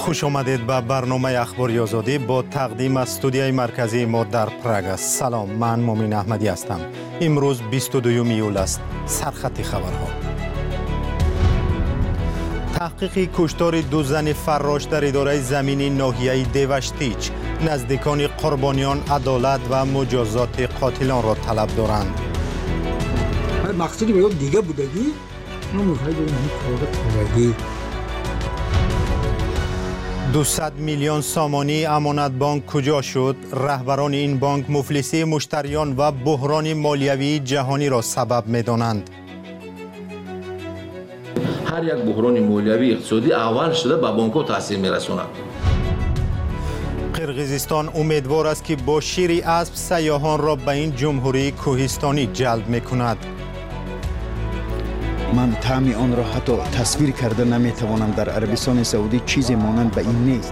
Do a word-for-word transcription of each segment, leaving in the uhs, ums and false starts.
خوش آمدید به برنامه اخباری آزادی با تقدیم از استودیوی مرکزی ما در پراگ. سلام، من مومین احمدی هستم. امروز بیست و دوم ایول است. سرخط خبرها. تحقیق کشتار دو زن فراش در اداره زمینی ناحیه دیوشتیچ. نزدیکان قربانیان عدالت و مجازات قاتلان را طلب دارند. مقصدی به دیگه بودگی دویست میلیون سامانی امانت بانک کجا شد؟ رهبران این بانک مفلسی مشتریان و بحران مالیوی جهانی را سبب می‌دانند. هر یک بحران مالیوی اقتصادی اول شده به بانک‌ها تاثیر می‌رساند. قرقیزستان امیدوار است که با شیر اسب سیاحان را به این جمهوری کوهستانی جلب می‌کند. من طعم آن را حتی تصویر کرده نمیتوانم. در عربستان سعودی چیزی مانند به این نیست.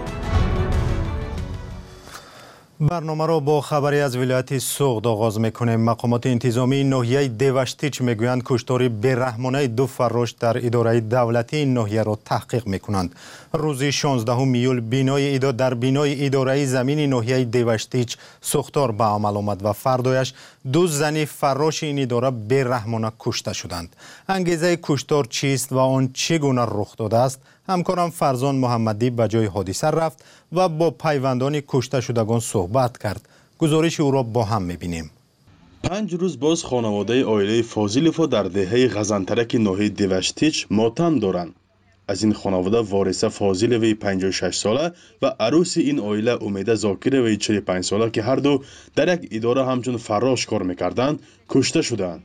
برنامه را با خبری از ولایت سوغد آغاز میکنیم. مقامات انتظامی ناحیه دیوشتیچ میگویند کشتار بیرحمانه دو فراش در اداره دولتی این ناحیه را تحقیق میکنند. روز شانزدهم ایول بینای اداره در بینای اداره زمین ناحیه دیوشتیچ سوختار به عمل آمد و فردایش دو زن فراش این اداره بیرحمانه کشته شدند. انگیزه کشتار چیست و آن چگونه رخ داده است؟ همکارم فرزان محمدی به جای حادثه رفت و با پیوندان کشته شدگان صحبت کرد. گزارش او را با هم می‌بینیم. پنج روز باز خانواده عائله فاضلوف در دهه غزنترک ناحیه دیوشتیچ ماتم دارند. از این خانواده وارثه فاضلوی پنجاه و شش ساله و عروس این عائله امیده زاکروی چهل و پنج ساله که هر دو در یک اداره همچون فراش کار می‌کردند کشته شدند.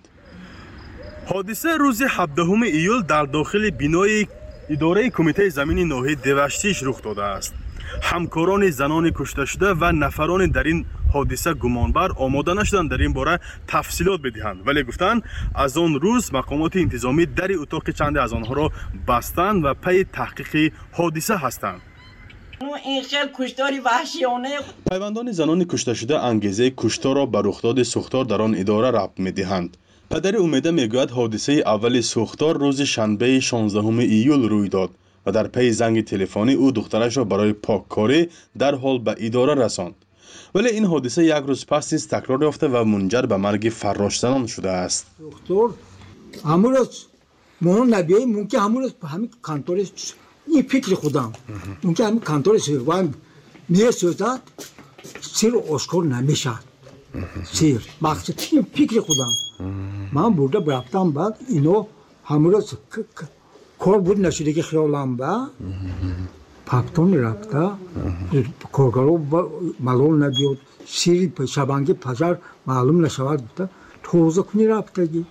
حادثه روز هفدهم ایول در داخل بینای اداره کمیته زمینی ناحیه دیوشتیچ رخ داده است. همکاران زنان کشته شده و نفران در این حادثه گمانبر آماده نشدند در این باره تفصیلات بدهند، ولی گفتند از آن روز مقامات انتظامی در اتاق چند از آنها را بستند و پی تحقیق حادثه هستند. این خیلی کشتاری وحشیانه. پیوندان زنان کشته شده انگیزه کشتار را به رخداد سوختار در آن اداره ربط می‌دهند. پدر امیده میگوید حادثه اول سوختار روز شنبه شانزدهم ایول روی داد و در پی زنگ تلفنی او دخترش را برای پاککاری در حال به اداره رساند. ولی این حادثه یک روز پس نیز تکرار یافته و منجر به مرگ فراش زنان شده است. دکتر همون روز مون نبیه ممکن همون روز همین کانتور این فکر خودم ممکن همین کانتور سیروان میه سوزد سیر اشکار نمیشد سیر مقصد این فکر خودم من burada برفتم بعد اینو همون روز کار بود نشده که خیالم با پاپتون رفته کارگارو معلوم نبیود سیری شبانگی پزار معلوم نشود بوده توزه کنی رفتگی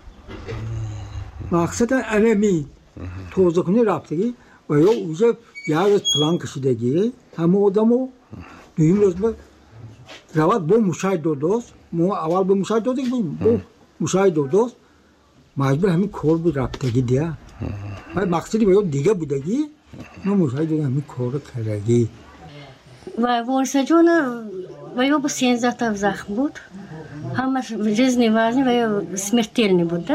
مقصد علمی توزه کنی رفتگی و یا اوزه یه پلان کشیدگی همه آدمو دویم روز با رواد با مشاهد دو دوست ما اول با مشاهد دو دیگه با مشاهد دو دوست مجبور همین کار بود رفتگی دیا مقصدی به دیگه بودگی ما مشاهد دو همین کار کردگی و وارثه جان و یا با سیزده تا زخم بود همش جزنی وزنی و یا смертельный بود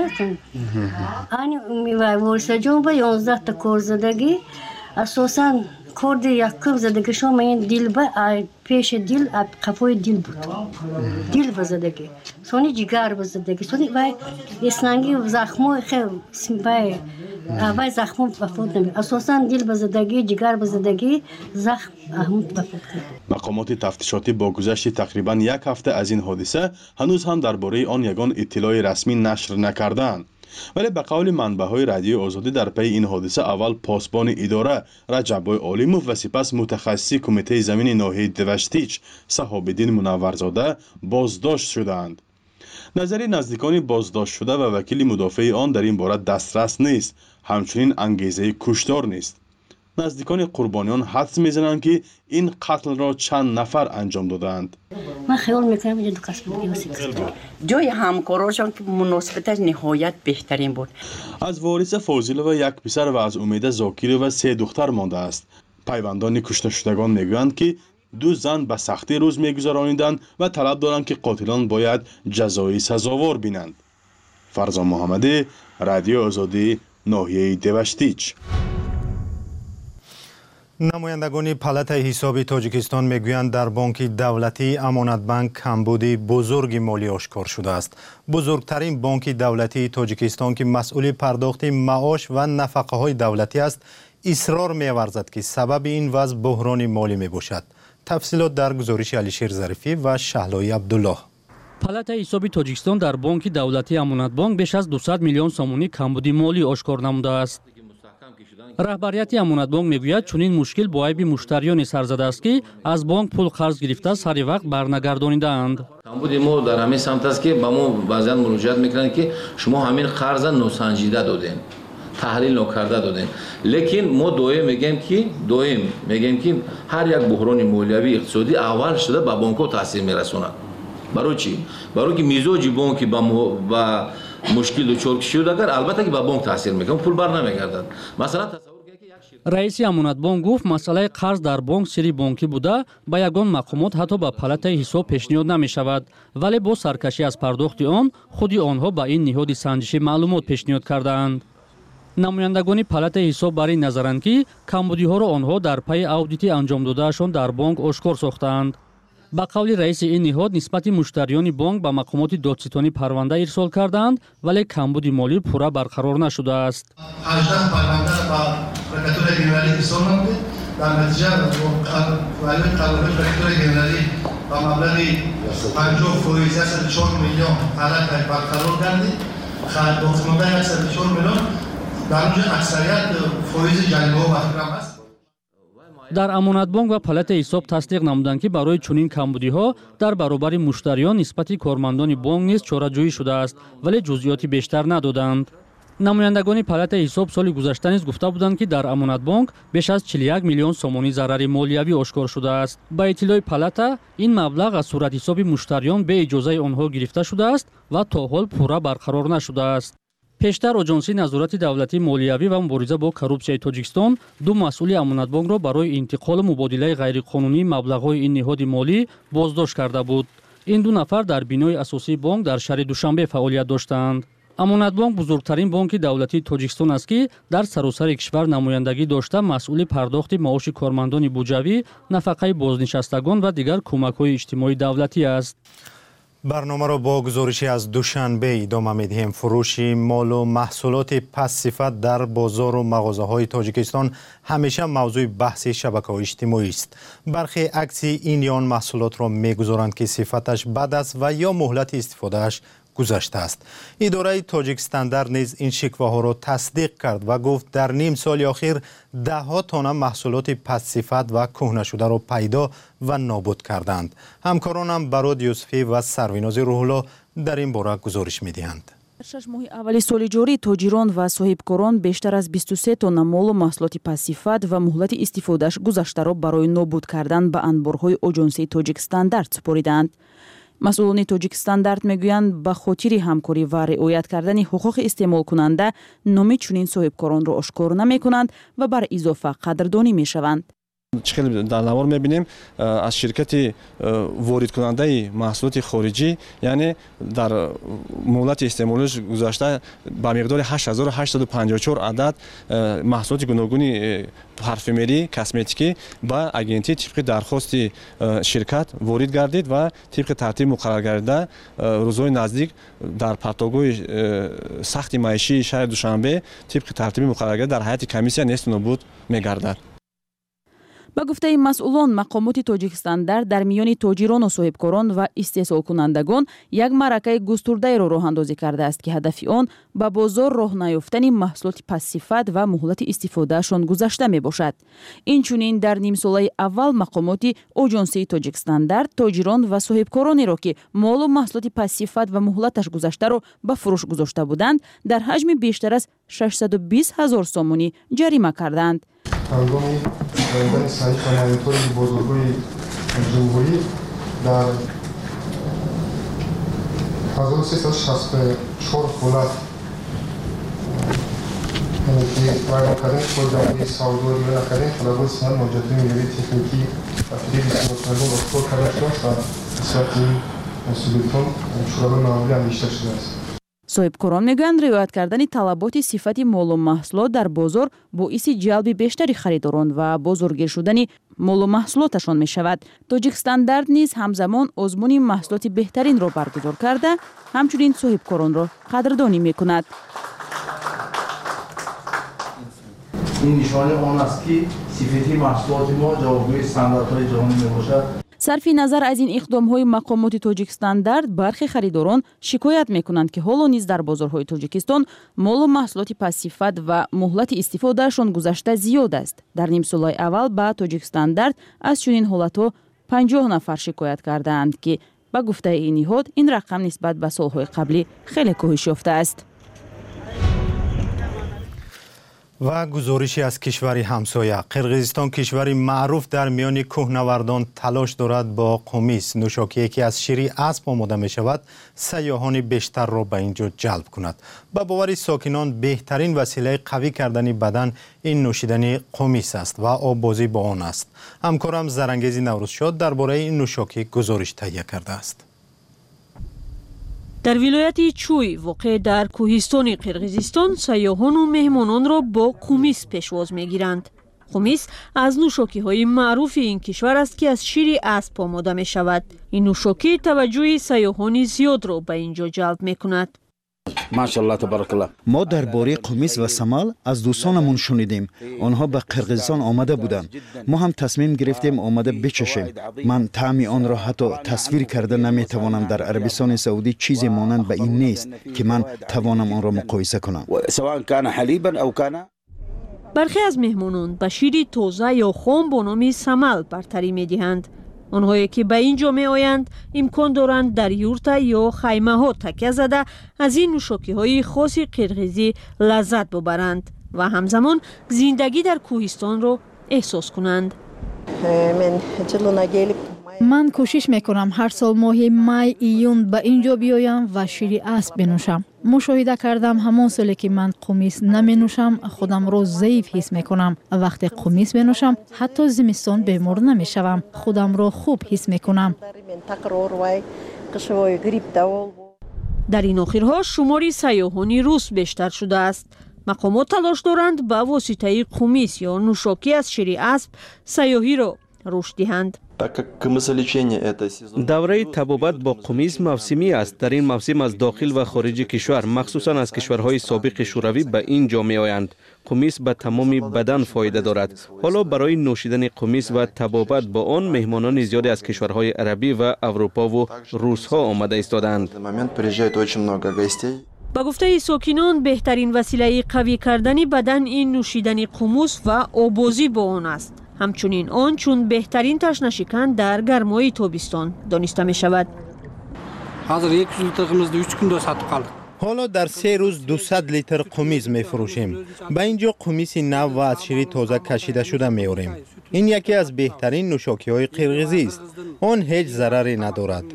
و وارثه جان با یازده تا کار زدگی اساساً کارد یکم زدگی شما این دیل با پیش دیل قفای دیل بود دیل بزدگی سونی جگر بزدگی سونی و اسنانگی زخمو خیلی و و زخمو بفوت نمی اساساً دیل بزدگی جگر بزدگی زخم اهمیت بفوت. مقامات تفتیشاتی با گذشت تقریباً یک هفته از این حادثه هنوز هم درباره آن یگان اطلاع رسمی نشر نکردند. ولی به قول منبع‌های رادیو آزادی در پی این حادثه اول پاسبان اداره رجب عالیموف و سپس متخصص کمیته زمین ناحیه دیوشتیچ صحاب‌الدین منورزاده بازداشت شدند. نظری نزدیکان بازداشت شده و وکیل مدافع آن در این باره دسترس نیست، همچنین انگیزه کشتار نیست. نزدیکان قربانیان حدس میزنند که این قتل را چند نفر انجام دادند. من خیال میکنم اینجا دو کس بود. جای همکاراشان که مناسبتش نهایت بهترین بود. از وارثه فاضلوف یک پسر و از امیده زاکروف سه دختر مانده است. پیوندان کشته شدگان میگویند که دو زن به سختی روز میگذرانیدند و طلب دارند که قاتلان باید جزای سزاوار بینند. فرزان محمدی، رادیو آزادی، ناحیه دیوشتیچ. نمایندگان پالات حسابی تاجیکستان میگویند در بانک دولتی امانت بانک کمبودی بزرگ مالی آشکار شده است. بزرگترین بانک دولتی تاجیکستان که مسئول پرداخت معاش و نفقه های دولتی است، اصرار می‌ورزد که سبب این وضع بحران مالی میباشد. تفصیلات در گزارش علیشیر ظریفی و شهلایی عبدالله. پالات حسابی تاجیکستان در بانک دولتی امانت بانک بیش از دویست میلیون سومونی کمبودی مالی آشکار نموده است. رهبریت امانت بانک میگوید چنین مشکل با عیب مشتریان سر زده است که از بانک پول قرض گرفته سر وقت برنگردانیده‌اند. کمبود ما در همین سمت است که با ما بعضی مراجعت میکنند که شما همین قرض ناسنجیده دادین، تحلیل نکرده دادین. لیکن ما دویم میگیم که دویم میگیم که هر یک بحران مالیوی اقتصادی اول شده به بانک‌ها تاثیر میرسونه. برای چی؟ برای که میزاج بانک با با مشکل دچار شده اگر البته که به بانک تاثیر میکنه، پول بر نمیگردد. مثلا رئیس امانت بانک گفت مسئله قرض در بانک سری بانکی بوده با یگان مقامات حتی به پالات حساب پیشنهاد نمی شود، ولی با سرکشی از پرداخت آن خودی آنها با این نهاد سنجشی معلومات پیشنهاد کردند. نمایندگان پالات حساب بر این نظرند که کمبودی ها را آنها در پی اودیت انجام دادهشان در بانک آشکار ساختند. با قول رئیس این نهاد نسبت مشتریان بانک به مقامات دادستانی پرونده ارسال کردند ولی کمبود مالی پورا برقرار نشده است. هجده پرونده با پرکاتور جنرالی ارسال نموده. در نتیجه ولی قانون پرکاتور جنرالی با مبلغ پنجاه فوریزه صد و چهار میلیون حالت برقرار گردید. خرد دختمانده صد و چهار میلیون در اونجا اکثریت فوریز جریمه و محرم است. در امانت بانک و پالات حساب تصدیق نمودند که برای چنین کمبودی ها در برابر مشتریان نسبت کارمندان بانک نیز چاره‌جویی شده است ولی جزئیات بیشتر ندادند. نمایندگان پالات حساب سال گذشته نیز گفته بودند که در امانت بانک بیش از چهل و یک میلیون سومانی ضرر مالیوی آشکار شده است. با اطلاع پالات این مبلغ از صورت حساب مشتریان به اجازه آنها گرفته شده است و تا حال پورا برقرار نشده است. پیشتر آژانسی نظارت دولتی مالیوی و مبارزه با کورپسیای تاجیکستان دو مسئول امانت بانک را برای انتقال مبادله غیرقانونی مبلغ‌های این نهاد مالی بازداشت کرده بود. این دو نفر در بینای اساسی بانک در شهر دوشنبه فعالیت داشتند. امانت بانک بزرگترین بانک دولتی تاجیکستان است که در سراسر کشور نمایندگی داشته مسئول پرداخت معاش کارمندان بودجوی، نفقه بازنشستگان و دیگر کمک‌های اجتماعی دولتی است. برنامه را با گزارشی از دوشنبه ادامه می‌دهیم. فروش مال و محصولات پس صفت در بازار و مغازه‌های تاجیکستان همیشه موضوع بحث شبکه‌های اجتماعی است. برخی عکس این یا آن محصولات را می‌گذارند که صفتش بد است و یا مهلت استفادهش گذشته است. اداره تاجیک استاندارد نیز این شکوه‌ها را تصدیق کرد و گفت در نیم سال اخیر ده ها تانه محصولات پس صفت و کهنه شده را پیدا و نابود کردند. همکارانم براد یوسفی و سرویناز روح‌الله در این باره گزارش می‌دهند. شش ماه اولی سال جاری تاجران و صاحبکاران بیشتر از بیست و سه تonna مال و محصولات پس صفت و مهلت استفادهش گذشته را برای نابود کردن به انبارهای آژانسی تاجیک استاندارد سپردند. مسئولان تاجیک استاندارد میگویند به خاطر همکاری و رعایت کردن حقوق استعمال کننده نام چنین صاحبکاران را آشکار نمی کنند و بر اضافه قدردانی می شوند. خیلی در نوار میبینیم از شرکت وارد کننده محصولات خارجی، یعنی در مهلت استعمالش گذشته با مقدار هشت هزار و هشتصد و پنجاه و چهار عدد محصولات گوناگون پارفیمری کسمتیکی با اگنتی طبق درخواست شرکت وارد گردید و طبق ترتیب مقرر گردیده روزهای نزدیک در پرتگاه سخت معیشی شهر دوشنبه طبق ترتیب مقرر گردیده در هیئت کمیسیون نیست نابود میگردد. با گفته مسئولان مقامات تاجیک استاندارد در میان تاجران و صاحبکاران و استحصال کنندگان یک معرکه گسترده را راه اندازی کرده است که هدف آن به بازار راه نیافتن محصولات پس صفت و مهلت استفادهشان گذشته می باشد. اینچنین در نیم ساله اول مقامات آژانسی تاجیک استاندارد تاجران و صاحبکارانی را که مال و محصولات پس صفت و مهلتش گذشته را به فروش گذاشته بودند در حجم بیشتر از ششصد و بیست هزار سومانی جریمه کردند. هنگامی دادن صحیح مانیتور بزرگوی جمهوری در هزار و سیصد و شصت و چهار خولت که رایان کردن خود جمهوری سعودی و نکردن خلابان سهل موجودی میلیوی تکنیکی و فریب سمتنگون اختار کرده شد و صورت این مسئولیتون شرابه معمولی هم بیشتر شده است. соҳибкорон мегӯянд риоят кардани талаботи сифати молу маҳсулот дар бозор боиси ҷалби бештари харидорон ва бозоргир шудани молу маҳсулоташон мешавад. Тоҷикстандард низ ҳамзамон озмуни маҳсулоти беҳтаринро баргузор карда, ҳамчунин соҳибкоронро қадрдонӣ мекунад. ин нишони он аст ки сифати маҳсулоти мо ҷавобгӯи стандартҳои ҷаҳонӣ мебошад. сарфи назар аз ин иқдомҳои мақомоти Тоҷикстандард, бархе харидорон шикоят мекунанд ки ҳоло низ дар бозорҳои Тоҷикистон молу маҳсулоти пассифат ва муҳлати истифодаашон гузашта зиёд аст. Дар нимсолаи аввал ба Тоҷикстандард аз чунин ҳолатҳо панҷоҳ нафар шикоят кардаанд ки ба гуфтаи ин ниҳод ин рақам нисбат ба солҳои қаблӣ хеле коҳиш ёфтааст. ва гузориши аз кишвари ҳамсоя. Қирғизистон кишвари маъруф дар миёни кӯҳнавардон талош дорад бо қумис, нӯшокие ки аз шири асп омода мешавад, сайёҳони бештарро ба ин ҷо ҷалб кунад. Ба бовари сокинон беҳтарин василаи қавӣ кардани бадан ин нӯшидани қумис аст ва оббозӣ бо он аст. ҳамкорам Зарангези Наврӯзшод дар бораи ин нӯшокӣ гузориш таҳия кардааст. дар вилояти Чуй воқеъ дар кӯҳистони Қирғизистон сайёҳону меҳмононро бо қумис пешвоз мегиранд. Қумис аз нӯшокиҳои маъруфи ин кишвар аст ки аз шири асп омода мешавад. Ин нӯшокӣ таваҷҷӯҳи сайёҳони зиёдро ба ин ҷо ҷалб мекунад. мо дар бораи қумис ва самал аз дӯстонамон шунидем. онҳо ба Қирғизистон омада буданд. мо ҳам тасмим гирифтем омада бичашем. ман таъми онро ҳатто тасвир карда наметавонам. дар Арабистони Саудӣ чизе монанд ба ин нест ки ман тавонам онро муқоиса кунам. бархе аз меҳмонон ба шири тоза ё хом бо номи самал бартарӣ медиҳанд. онҳое ки ба ин ҷо меоянд имкон доранд дар юрта ё хаймаҳо такя зада аз ин нӯшокиҳои хоси қирғизӣ лаззат бубаранд ва ҳамзамон зиндагӣ дар кӯҳистонро эҳсос кунанд. ман кӯшиш мекунам ҳар сол моҳи май июн ба ин ҷо биёям ва шири асп бинӯшам. мушоҳида кардам ҳамон соле ки ман қумис наменӯшам, худамро заиф ҳис мекунам. вақте қумис менӯшам, ҳатто зимистон бемор намешавам. худамро хуб ҳис мекунам. дар ин охирҳо шумори сайёҳони рус бештар шудааст. мақомот талош доранд ба воситаи қумис ё нӯшокӣ аз шири асп сайёҳиро рушд диҳанд. давраи табобат бо қумис мавсимӣ аст. дар ин мавсим аз дохил ва хориҷи кишвар, махсусан аз кишварҳои собиқи шӯравӣ ба ин ҷо меоянд. қумис ба тамоми бадан фоида дорад. ҳоло барои нӯшидани қумис ва табобат бо он меҳмонони зиёде аз кишварҳои арабӣ ва аврупову русҳо омада истодаанд. ба гуфтаи сокинон беҳтарин василаи қавӣ кардани бадан ин нӯшидани қумус ва обозӣ бо он аст. ҳамчунин он чун беҳтарин ташнашикан дар гармои тобистон дониста мешавад. ҳоло дар се рӯз дусад литр қумис мефурӯшем. ба ин ҷо қумиси нав ва аз шири тоза кашида шуда меорем. ин яке аз беҳтарин нӯшокиҳои қирғизӣ аст. он ҳеҷ зараре надорад.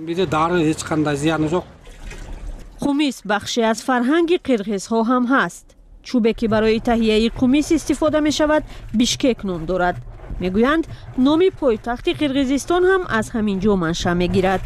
қумис бахше аз фарҳанги қирғизҳо ҳам ҳаст. чӯбе ки барои таҳияи қумис истифода мешавад бишкек ном дорад. мегӯянд номи пойтахти Қирғизистон ҳам аз ҳамин ҷо маншаъ мегирад.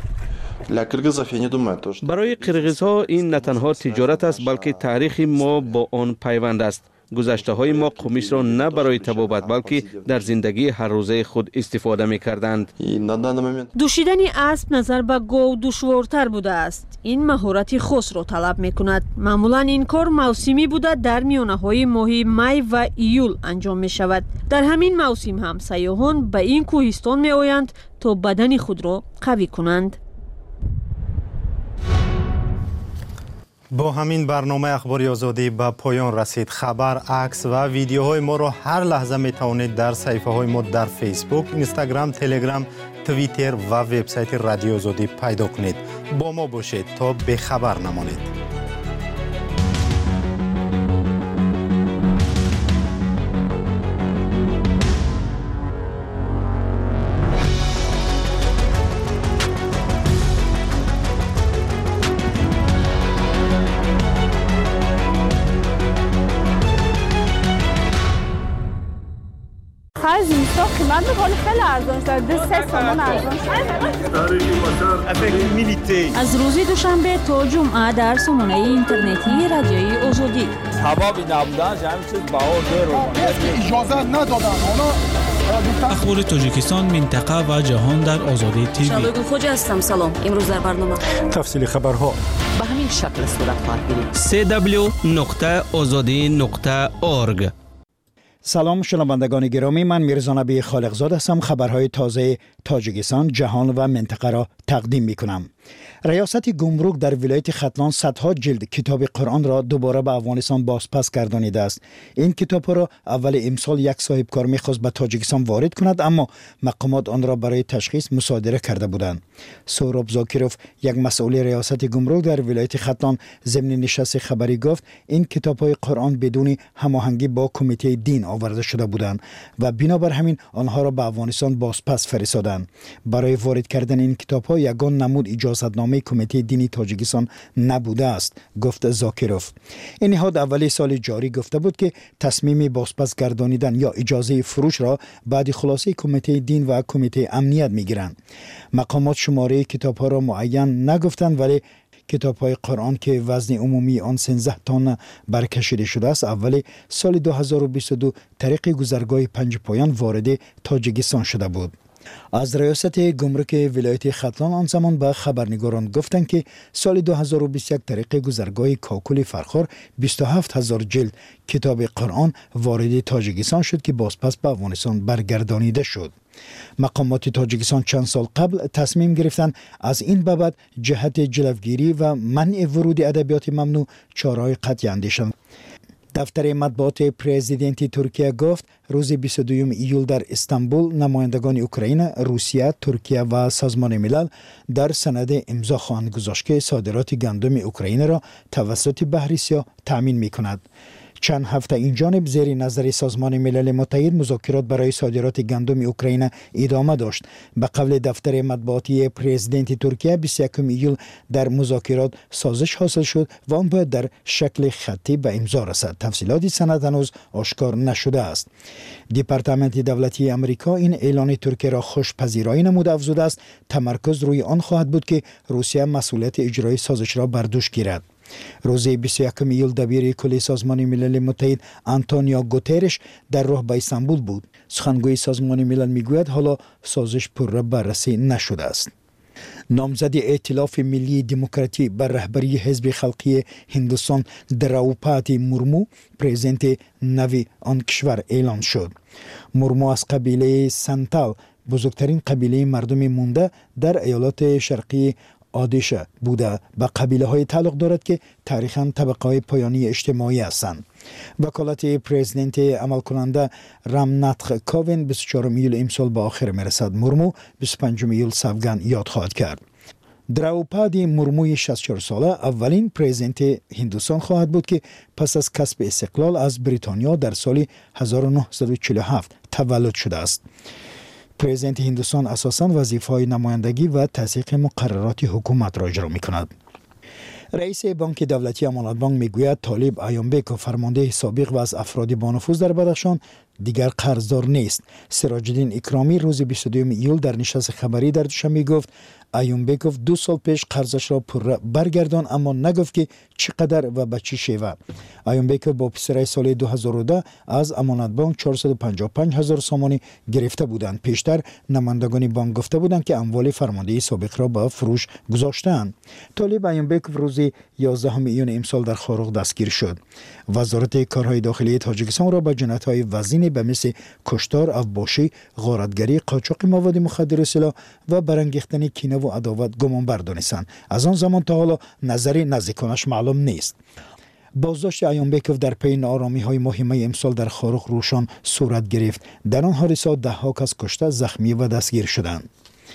барои қирғизҳо ин на танҳо тиҷорат аст, балки таърихи мо бо он пайванд аст. гузаштаҳои мо қумисро на барои табобат, балки дар зиндагии ҳаррӯзаи худ истифода мекарданд. дӯшидани асп назар ба гов душвортар будааст. ин маҳорати хосро талаб мекунад. маъмулан ин кор мавсимӣ буда дар миёнаҳои моҳи май ва июл анҷом мешавад. дар ҳамин мавсим ҳам сайёҳон ба ин кӯҳистон меоянд то бадани худро қавӣ кунанд. бо ҳамин барномаи ахбори озодӣ ба поён расид. хабар, акс ва видеоҳои моро ҳар лаҳза метавонед дар саҳифаҳои мо дар фейсбук, инстаграм, телеграм, твиттер ва вебсайти радиои озодӣ пайдо кунед. бо мо бошед то бехабар намонед. خرج زمستان قیمت میکنه خیلی ارزان شده دو سه تومن ارزان شده. از روز دوشنبه تا جمعه در سامانه اینترنتی رادیوی آزادی حبابی نبودن همین چیز بهار درو اجازه ندادن اونا. اخبار تاجیکستان، منطقه و جهان در آزادی تیوی. شالوی خوج هستم. سلام. امروز در برنامه تفصیل خبرها به همین شکل صورت خواهد گرفت. سی دبلیو نقطه آزادی نقطه اورگ. سلام شنوندگان گرامی، من میرزا نبی خالقزاد هستم. خبرهای تازه تاجیکستان، جهان و منطقه را تقدیم می کنم. ریاست گمرک در ولایت ختلان صدها جلد کتاب قرآن را دوباره به افغانستان بازپس گردانیده است. این کتاب را اول امسال یک صاحب کار می‌خواست به تاجیکستان وارد کند، اما مقامات آن را برای تشخیص مصادره کرده بودند. سهراب زاکیروف، یک مسئول ریاست گمرک در ولایت ختلان، ضمن نشست خبری گفت این کتاب‌های قرآن بدون هماهنگی با کمیته دین آورده شده بودند و بنابر همین آنها را به افغانستان بازپس فرستادند. برای وارد کردن این کتاب‌ها یگان نمود اجازتنامه کمیته دینی تاجیکستان نبوده است، گفت زاکیروف. این نهاد اولی سال جاری گفته بود که تصمیم بازپس گردانیدن یا اجازه فروش را بعد خلاصه کمیته دین و کمیته امنیت میگیرند. مقامات شماره کتاب‌ها را معین نگفتند، ولی کتاب‌های قرآن که وزن عمومی آن سیزده تن برکشیده شده است اول سال دو هزار و بیست و دو طریق گذرگاه پنج پایان وارد تاجیکستان شده بود. از ریاست گمرک ولایت ختلان آن زمان به خبرنگاران گفتند که سال دو هزار و بیست و یک طریق گذرگاه کاکل فرخار بیست و هفت هزار جلد کتاب قرآن وارد تاجیکستان شد که بازپس به افغانستان برگردانیده شد. مقامات تاجیکستان چند سال قبل تصمیم گرفتند از این بابت جهت جلوگیری و منع ورود ادبیات ممنوع چاره‌های قطعی اندیشند. دفتر مطبوعات پرزیدنت ترکیه گفت روز بیست و دوم ایول در استانبول نمایندگان اوکراین، روسیه، ترکیه و سازمان ملل در سند امضا خواهند گذاشت که صادرات گندم اوکراین را توسط بحر سیاه تامین می‌کند. چند هفته این جانب زیر نظر سازمان ملل متحد مذاکرات برای صادرات گندم اوکراین ادامه داشت. به قول دفتر مطبوعاتی پرزیدنت ترکیه بیست و یکم ایول در مذاکرات سازش حاصل شد و آن باید در شکل خطی به امضا رسد. تفصیلات سند هنوز آشکار نشده است. دپارتمنت دولتی آمریکا این اعلان ترکیه را خوشپذیرایی نموده، افزوده است تمرکز روی آن خواهد بود که روسیه مسئولیت اجرای سازش را بر دوش گیرد. روز بیست و یکم ایول دبیر کل سازمان ملل متحد آنتونیو گوترش در راه به استانبول بود. سخنگوی سازمان ملل میگوید حالا سازش پر بررسی نشده است. نامزد ائتلاف ملی دموکراتی بر رهبری حزب خلقی هندوستان دراوپادی مورمو پرزیدنت نوی آن کشور اعلان شد. مورمو از قبیله سنتال، بزرگترین قبیله مردم مونده در ایالات شرقی آدیشه بوده، به قبیله های تعلق دارد که تاریخاً طبقه های پایانی اجتماعی هستند. وکالت پرزیدنت عمل کننده رامناتخ کووین بیست و چهارم ایول امسال به آخر میرسد. مورمو بیست و پنجم ایول سوگند یاد خواهد کرد. دراوپادی مورموی شصت و چهار ساله اولین پرزیدنت هندوستان خواهد بود که پس از کسب استقلال از بریتانیا در سال هزار و نهصد و چهل و هفت تولد شده است. پرزیدنت هندوستان اساساً وظیفه‌های نمایندگی و تصدیق مقررات حکومت را اجرا می‌کند. رئیس بانک دولتی امانت بانک میگوید طالب ایومبک فرمانده سابق و از افراد با نفوذ در بدخشان دیگر قرضدار نیست. سراج الدین اکرامی روز بیست و دوم ایول در نشست خبری در دوشنبه گفت ایومبک گفت دو سال پیش قرضش را پر برگردان، اما نگفت که چقدر و به چه شیوه. ایومبک با پسرای سال دو هزار و ده از امانت بانک چهارصد و پنجاه و پنج هزار سامانی گرفته بودند. پیشتر نمایندگان بانک گفته بودند که اموال فرمانده سابق را به فروش گذاشتند. طالب ایومبک روز یازدهم ایون امسال در خاروق دستگیر شد. وزارت کارهای داخلی تاجیکستان را به جنایت‌های وزین به مثل کشتار، افباشی، غارتگری، قاچاق مواد مخدر و سلاح و برانگیختن کینه و عداوت گمانبر دانستند. از آن زمان تا حالا نظر نزدیکانش معلوم نیست. بازداشت ایومبکوف در پی ناآرامی‌های مهمه امسال در خاروق روشان صورت گرفت. در آن حادثات ده‌ها کس کشته، زخمی و دستگیر شدند.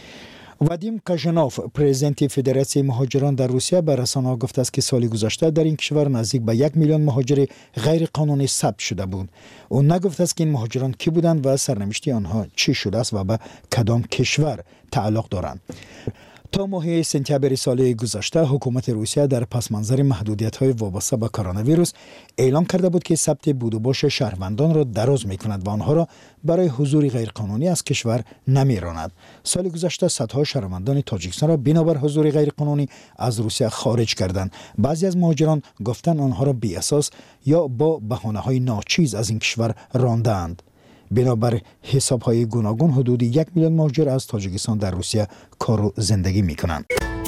وادیم کاژانوف پرزیدنت فدراسیون مهاجران در روسیه به رسانه‌ها گفته است که سال گذشته در این کشور نزدیک به یک میلیون مهاجر غیر قانونی ثبت شده بود. او نگفته است که این مهاجران کی بودند و سرنوشت آنها چی شده است و به کدام کشور تعلق دارند. تا ماه سپتامبر سال گذشته حکومت روسیه در پس منظر محدودیت‌های وابسته به کرونا ویروس اعلام کرده بود که ثبت بود و باش شهروندان را دراز می‌کند و آنها را برای حضور غیرقانونی از کشور نمی‌راند. سال گذشته صدها شهروندان تاجیکستان را بنابر حضور غیرقانونی از روسیه خارج کردند. بعضی از مهاجران گفتند آنها را بی اساس یا با بهانه‌های ناچیز از این کشور راندند. بنابر حساب‌های گوناگون حدود یک میلیون مهاجر از تاجیکستان در روسیه کار و زندگی می‌کنند.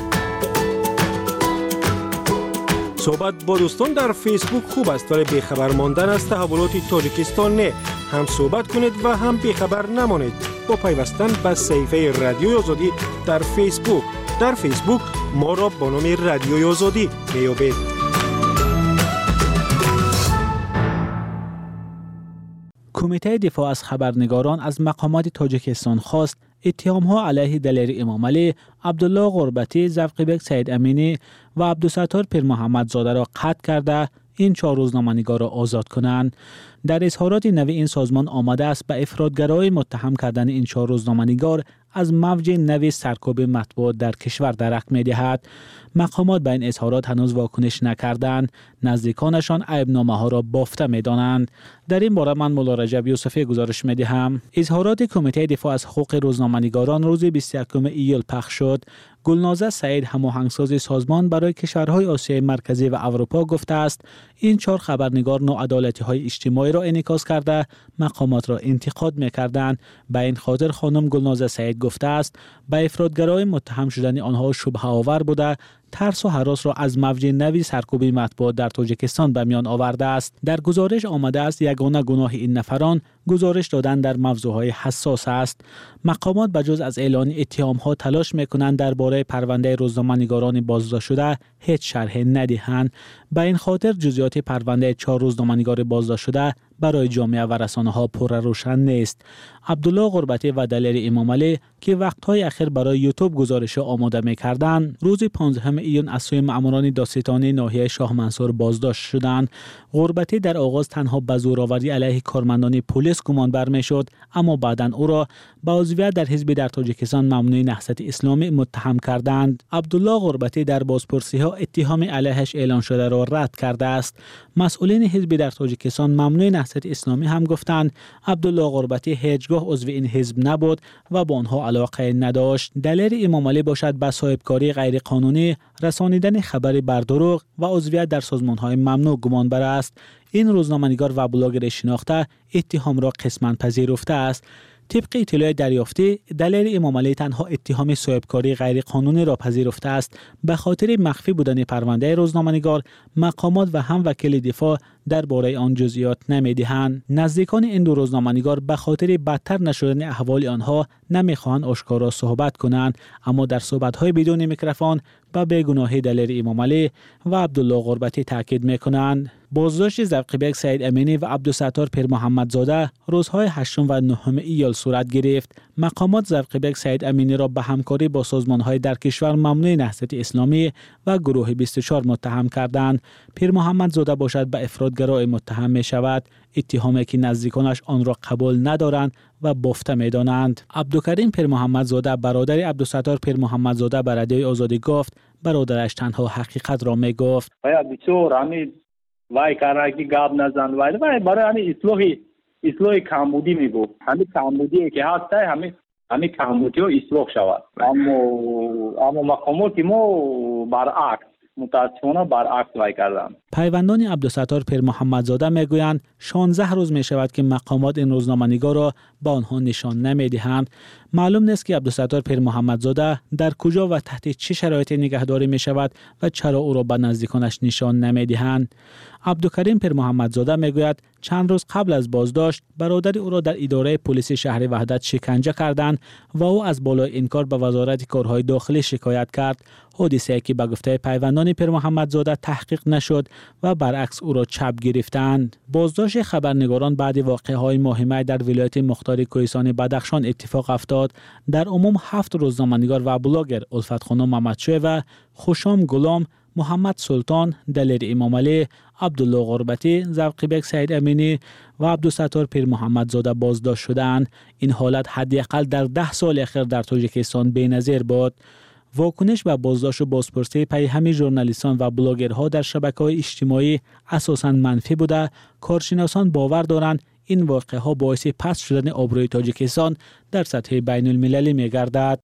صحبت با دوستان در فیسبوک خوب است ولی بیخبر ماندن از تحولات تاجیکستان نه. هم صحبت کنید و هم بیخبر نمانید با پیوستن به صفحه رادیوی آزادی در فیسبوک. در فیسبوک ما را با نام رادیوی آزادی میابید. کمیته دفاع از خبرنگاران از مقامات تاجیکستان خواست اتهام‌ها علیه دلیر امامعلی، عبدالله غربتی، زفقیبک سید امینی و عبدالستار پیر محمد زاده را قطع کرده این چهار روزنامه‌نگار را آزاد کنند. در اظهارات نوی این سازمان آمده است به افراطگرایی متهم کردن این چهار روزنامه‌نگار از موج نوی سرکوب مطبوعات در کشور درک می‌دهد. مقامات به این اظهارات هنوز واکنش نکردند. نزدیکانشان عیبنامه ها را بافته می‌دانند. در این باره من مولا رجب یوسفی گزارش می‌دهم. اظهارات کمیته دفاع از حقوق روزنامه‌نگاران روز بیست و یکم ایول پخش شد. گلنازه سعید هماهنگساز سازمان برای کشورهای آسیای مرکزی و اروپا گفته است این چهار خبرنگار ناعدالتی‌های اجتماعی را انعکاس کرده مقامات را انتقاد می‌کردند. به این خاطر خانم گلنازه سعید گفته است به افراطگرایی متهم شدن آنها شبهه آور بوده ترس و هراس را از موج نوی سرکوب مطبوعات در تاجیکستان به میان آورده است. در گزارش آمده است یگانه گناه این نفران گزارش دادن در موضوعهای حساس است. مقامات بجز از اعلان اتهام‌ها تلاش می‌کنند درباره پرونده روزنامه‌نگاران بازداشت شده هیچ شرح ندهند. به این خاطر جزئیات پرونده چهار روزنامه‌نگار بازداشت شده برای جامعه و رسانه‌ها پر روشن نیست. عبدالله غربتی و دلیر امامعلی که وقت‌های اخیر برای یوتیوب گزارش آماده می‌کردند روز پانزدهم ایون از سوی مأموران دادستانی ناحیه شاه منصور بازداشت شدند. غربتی در آغاز تنها به زورآوری علیه کارمندان پلیس گمان بر می‌شد اما بعداً او را به عضویت در حزب در تاجیکستان ممنوع نهضت اسلامی متهم کردند. عبدالله غربتی در بازپرسی‌ها اتهام علیهش اعلان شده را رد کرده است. مسئولین حزب در تاجیکستان ممنوع نهضت اسلامی هم گفتند عبدالله غربتی هیچگاه عضو این حزب نبود و با آنها علاقه نداشت. دلیر امامعلی باشد به صاحبکاری غیرقانونی، رسانیدن خبری بر دروغ و عضویت در سازمان‌های ممنوع گمان بر است. این روزنامه‌نگار و بلاگر شناخته اتهام را قسماً پذیرفته است. طبق اطلاع دریافتی دلیر امامعلی تنها اتهام صاحبکاری غیرقانونی را پذیرفته است. به خاطر مخفی بودن پرونده روزنامه‌نگار مقامات و هم وکیل دفاع درباره آن جزئیات نمی‌دهند. نزدیکان این دو روزنامه‌نگار به خاطر بدتر نشدن احوال آنها نمی‌خواهند آشکارا صحبت کنند اما در صحبت‌های بدون میکروفون به بیگناهی دلیر امامعلی و عبدالله غربتی تاکید می‌کنند. بازداشت زفقیبک سید امینی و عبدالستار پیر محمد زاده روزهای هشتم و نهم ایول صورت گرفت. مقامات زفقیبک سید امینی را به همکاری با سازمان‌های در کشور ممنوع نهضت اسلامی و گروه بیست و چهار متهم کردند. پیر محمد زاده باشد به افراطگرایی متهم می شود. اتهامی که نزدیکانش آن را قبول ندارند و بافته می دانند. عبدالکریم پیر محمد زاده برادر عبدالستار پیر محمد زاده به رادیوی آزادی گفت برادرش تنها حقیقت را می گفت. آیا بسیار همین وای کارکی گاب نزن وای وای برای همین اصلاحی اصلاح کمبودی می گفت. همین کمبودی که هست همین همین کمبودی رو اصلاح شود. اما اما مقامات ما برعکس متاسفانه برعکس وای کردند. پیوندان عبدالستار پیر محمد زاده میگویند شانزده روز می شود که مقامات این روزنامه‌نگار را به آنها نشان نمیدهند. معلوم نیست که عبدالستار پیر محمد زاده در کجا و تحت چه شرایطی نگهداری می شود و چرا او را به نزدیکانش نشان نمیدهند. عبدالکریم پیر محمد زاده میگوید چند روز قبل از بازداشت برادر او را در اداره پلیس شهر وحدت شکنجه کردند و او از بالای انکار به وزارت کارهای داخلی شکایت کرد. حادثه‌ای که به گفته پیوندان پیر محمد زاده تحقیق نشد و برعکس او را چپ گرفتند. بازداشت خبرنگاران بعد واقعه‌های مهمی در ولایت مختار کوهستان بدخشان اتفاق افتاد. در عموم هفت روزنامه‌نگار و بلاگر الفت خانم محمدشاه و خوشام غلام، محمد سلطان، دلیر امامعلی، عبدالله غربتی، زفقیبک سید امینی و عبدالستار پیر محمد زاده بازداشت شدند. این حالت حداقل در ده سال اخیر در تاجیکستان بی‌نظیر بود. واکنش و بازداشت و بازپرسی پی همه ژورنالیستان و بلاگرها در شبکه‌های اجتماعی اساساً منفی بوده. کارشناسان باور دارند این واقعه ها باعث پست شدن آبروی تاجیکستان در سطح بین المللی می گردد.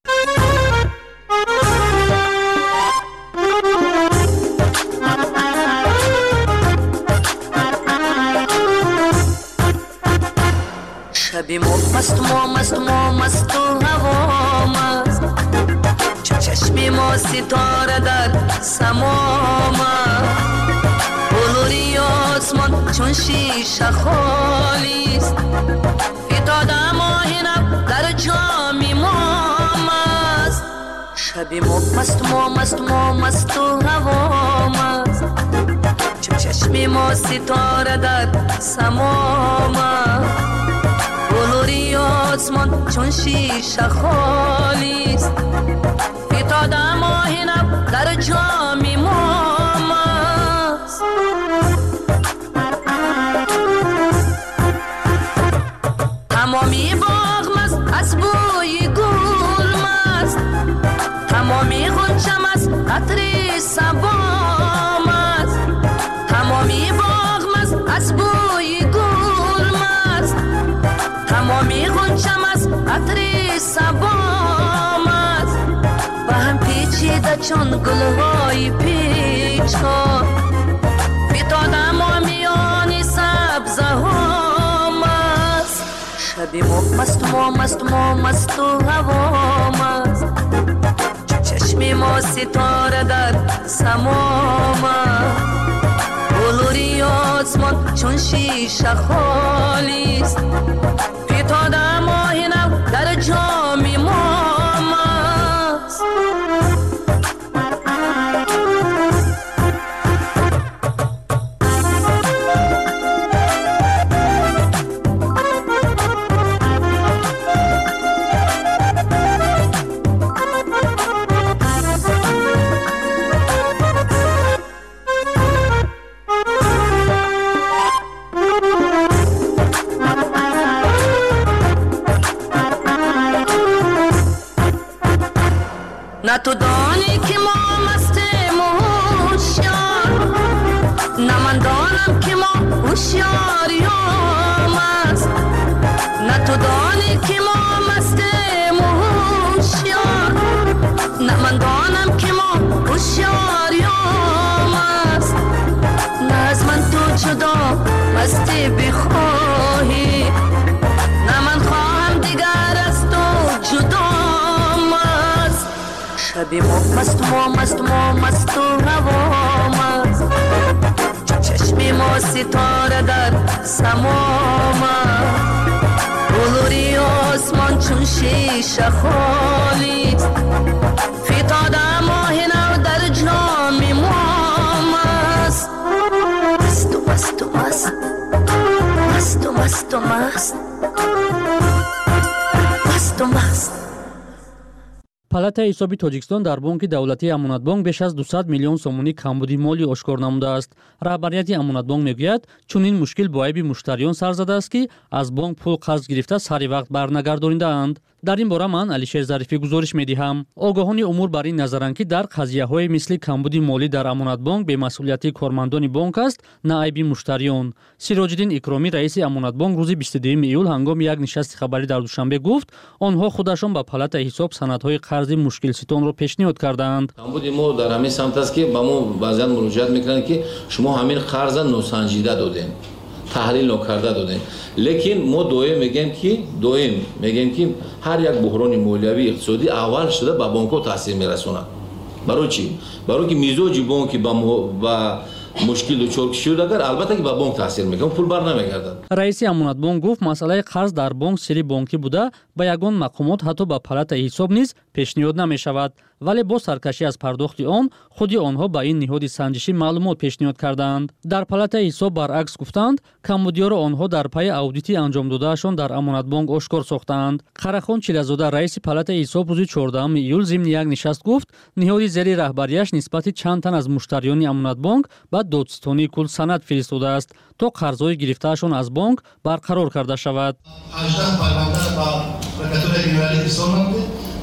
شبی مست ما مست ما مست و هوا مست چشمی ما ستاره در سما مست بلوری آسمان چون شیشه خالیست فتاده ماهینم در جامی ما مست شبی ما مست ما مست ما مست و هوا مست چشمی ما ستاره در سما مست بلوری آسمان چون شیشه خالیست فتاده ماهینم در جامی ما مست تمامی باغ مست از بوی گل مست تمامی غنچه مست عطر صبا مست تمامی باغ مست از بوی گل مست تمامی غنچه مست عطر صبا مست با هم پیچیده چون گلهای پیچان فتاده ما میان سبزه ها مست شبی ما مست ما مست ما مست و هوا مست چشمی ما ستاره در سما مست بلوری آسمان چون شیشه خالیست فتاده ماهینم در جامی ما مست نه تو دانی که ما مستیم و هوشیار نه من دانم که ما هوشیاریم است نه تو دانی که ما مستیم و هوشیار نه من دانم که ما هوشیاریم است نه از من تو جدا مستی بخواهی نه من خواهم دیگر از تو جدا شبی ما مست ما مست ما مست و هوا مست چشمی ما ستاره در سما مست بلوری آسمان چون شیشه خالیست فتاده ماهینم در جامی ما مست مست و مست و مست مست و مست و مست مست و مست پالاتای حسابی تاجیکستان در بانک دولتی امانت بانک بیش از دویست میلیون سومونی کمبودی مالی اشکار نموده است. رهبریت امانت بانک میگوید چون این مشکل با عیب مشتریان سر زده است که از بانک پول قرض گرفته سری وقت برنگردانیده‌اند. در این باره من علیشیر ظریفی گزارش می‌دهم. آگاهان امور بر این نظرند که در قضیه‌های مثل کمبودی مالی در امانت بانک به مسئولیت کارمندان بانک است، نه عیب مشتریان. سیراج‌الدین اکرامی رئیس امانت بانک روز بیست و دوم ایول هنگام یک نشست خبری در دوشنبه گفت آنها خودشان به پالاتای حساب سندهای قرض مشکل ستون را پیشنهاد کردند. کمبودی ما در همین سمت است که با ما بعضی مراجعت می‌کنند که شما همین قرض نوسنجیده دادین. تحلیل نکرده دادیم لیکن ما دویم میگیم که دویم میگیم که هر یک بحران مالیوی اقتصادی اول شده به بانک‌ها تاثیر میرسونه. برای چی؟ برای که میزاج بانک با مشکل دچار شده اگر البته که به بانک تاثیر میکنه پول بر نمیگردد. رئیس امانت بانک گفت مسئله قرض در بانک سری بانکی بوده با یگان مقامات حتی با پالاتای حساب نیز پیشنهاد نمیشود، ولی با سرکشی از پرداخت آن خودی آنها با این نهاد سنجشی معلومات پیشنهاد کردند. در پالاتای حساب برعکس گفتند کمبودی‌ها را آنها در پی اودیتی انجام دادهشان در امانت بانک آشکار ساختند. قراخان چیله‌زاده رئیس پالاتای حساب روز چهاردهم ایول ضمن یک نشست گفت نهاد زیر رهبریش نسبت چند تن از مشتریان امانت بانک با دادستانی کل سند فرستاده است تا قرض‌های گرفته‌شان از بانک برقرار کرده شود. هجده پرونده با پرکاتور جنرالی حساب نموده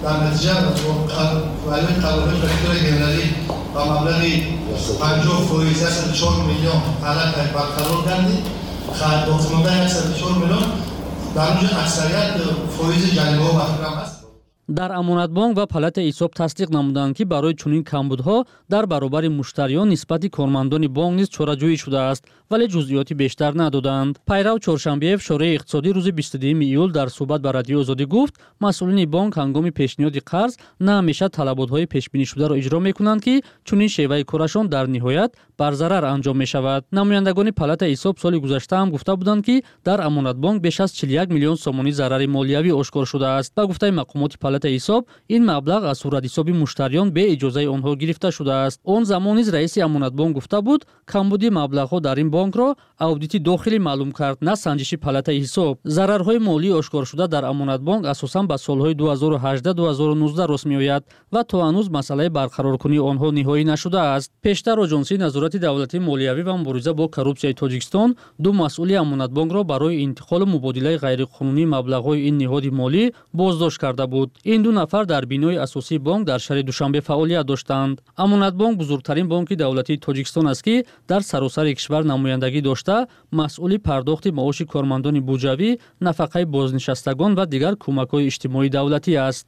در نتیجه ولی قرارداد رکتور گنرالی با مبلغ پنجاه فویزه صد و چهار میلیون حالت برقرار کردیم. خواهد داخل صد و چهار میلیون در اونجا اکثریت فویز جنگا و مفرم است. дар амонатбонк ва палата ҳисоб тасдиқ намуданд ки барои чунин камбудҳо дар баробари муштариён нисбати кормандони бонк низ чораҷӯӣ шудааст, вале ҷузъиёти бештар надоданд. пайрав чоршанбеев шораи иқтисодӣ рӯзи бисту дуюми июл дар суҳбат ба радиои Озодӣ гуфт, масъулини бонк ҳангоми пешниҳоди қарз на ҳамеша талаботҳои пешбинишударо иҷро мекунанд ки чунин шеваи корашон дар ниҳоят бар зарар анҷом мешавад. намояндагони палата ҳисоб соли гузашта ҳам гуфта буданд ки дар амонатбонк беш аз чилу як миллион сомонӣ зарари молиявӣ ошкор шудааст. ба гуфтаи мақомоти палата ҳисоб, ин маблағ аз суратҳисоби муштариён бе иҷозаи онҳо гирифта шудааст. он замон низ раиси амонатбонк гуфта буд, камбуди маблағҳо дар ин бонкро аудити дохилӣ маълум кард, на санҷиши палатаи ҳисоб. зарарҳои молии ошкоршуда дар амонатбонк асосан ба солҳои ду ҳазору ҳаждаҳ ду ҳазору нуздаҳ рост меояд ва то ҳанӯз масъалаи барқароркунии онҳо ниҳоӣ нашудааст. пештар оҷонсии назорати давлатии молиявӣ ва мубориза бо коррупсияи Тоҷикистон ду масъули амонатбонкро барои интиқолу мубодилаи ғайриқонунии маблағҳои ин ниҳоди молӣ боздошт карда буд. ин ду нафар дар бинои асосии бонк дар шаҳри Душанбе фаъолият доштанд. амонатбонк бузургтарин бонки давлатии Тоҷикистон аст ки дар саросари кишвар намояндагӣ дошта, масъули пардохти маоши кормандони буҷавӣ, нафақаи бознишастагон ва дигар кӯмакҳои иҷтимоии давлатӣ аст.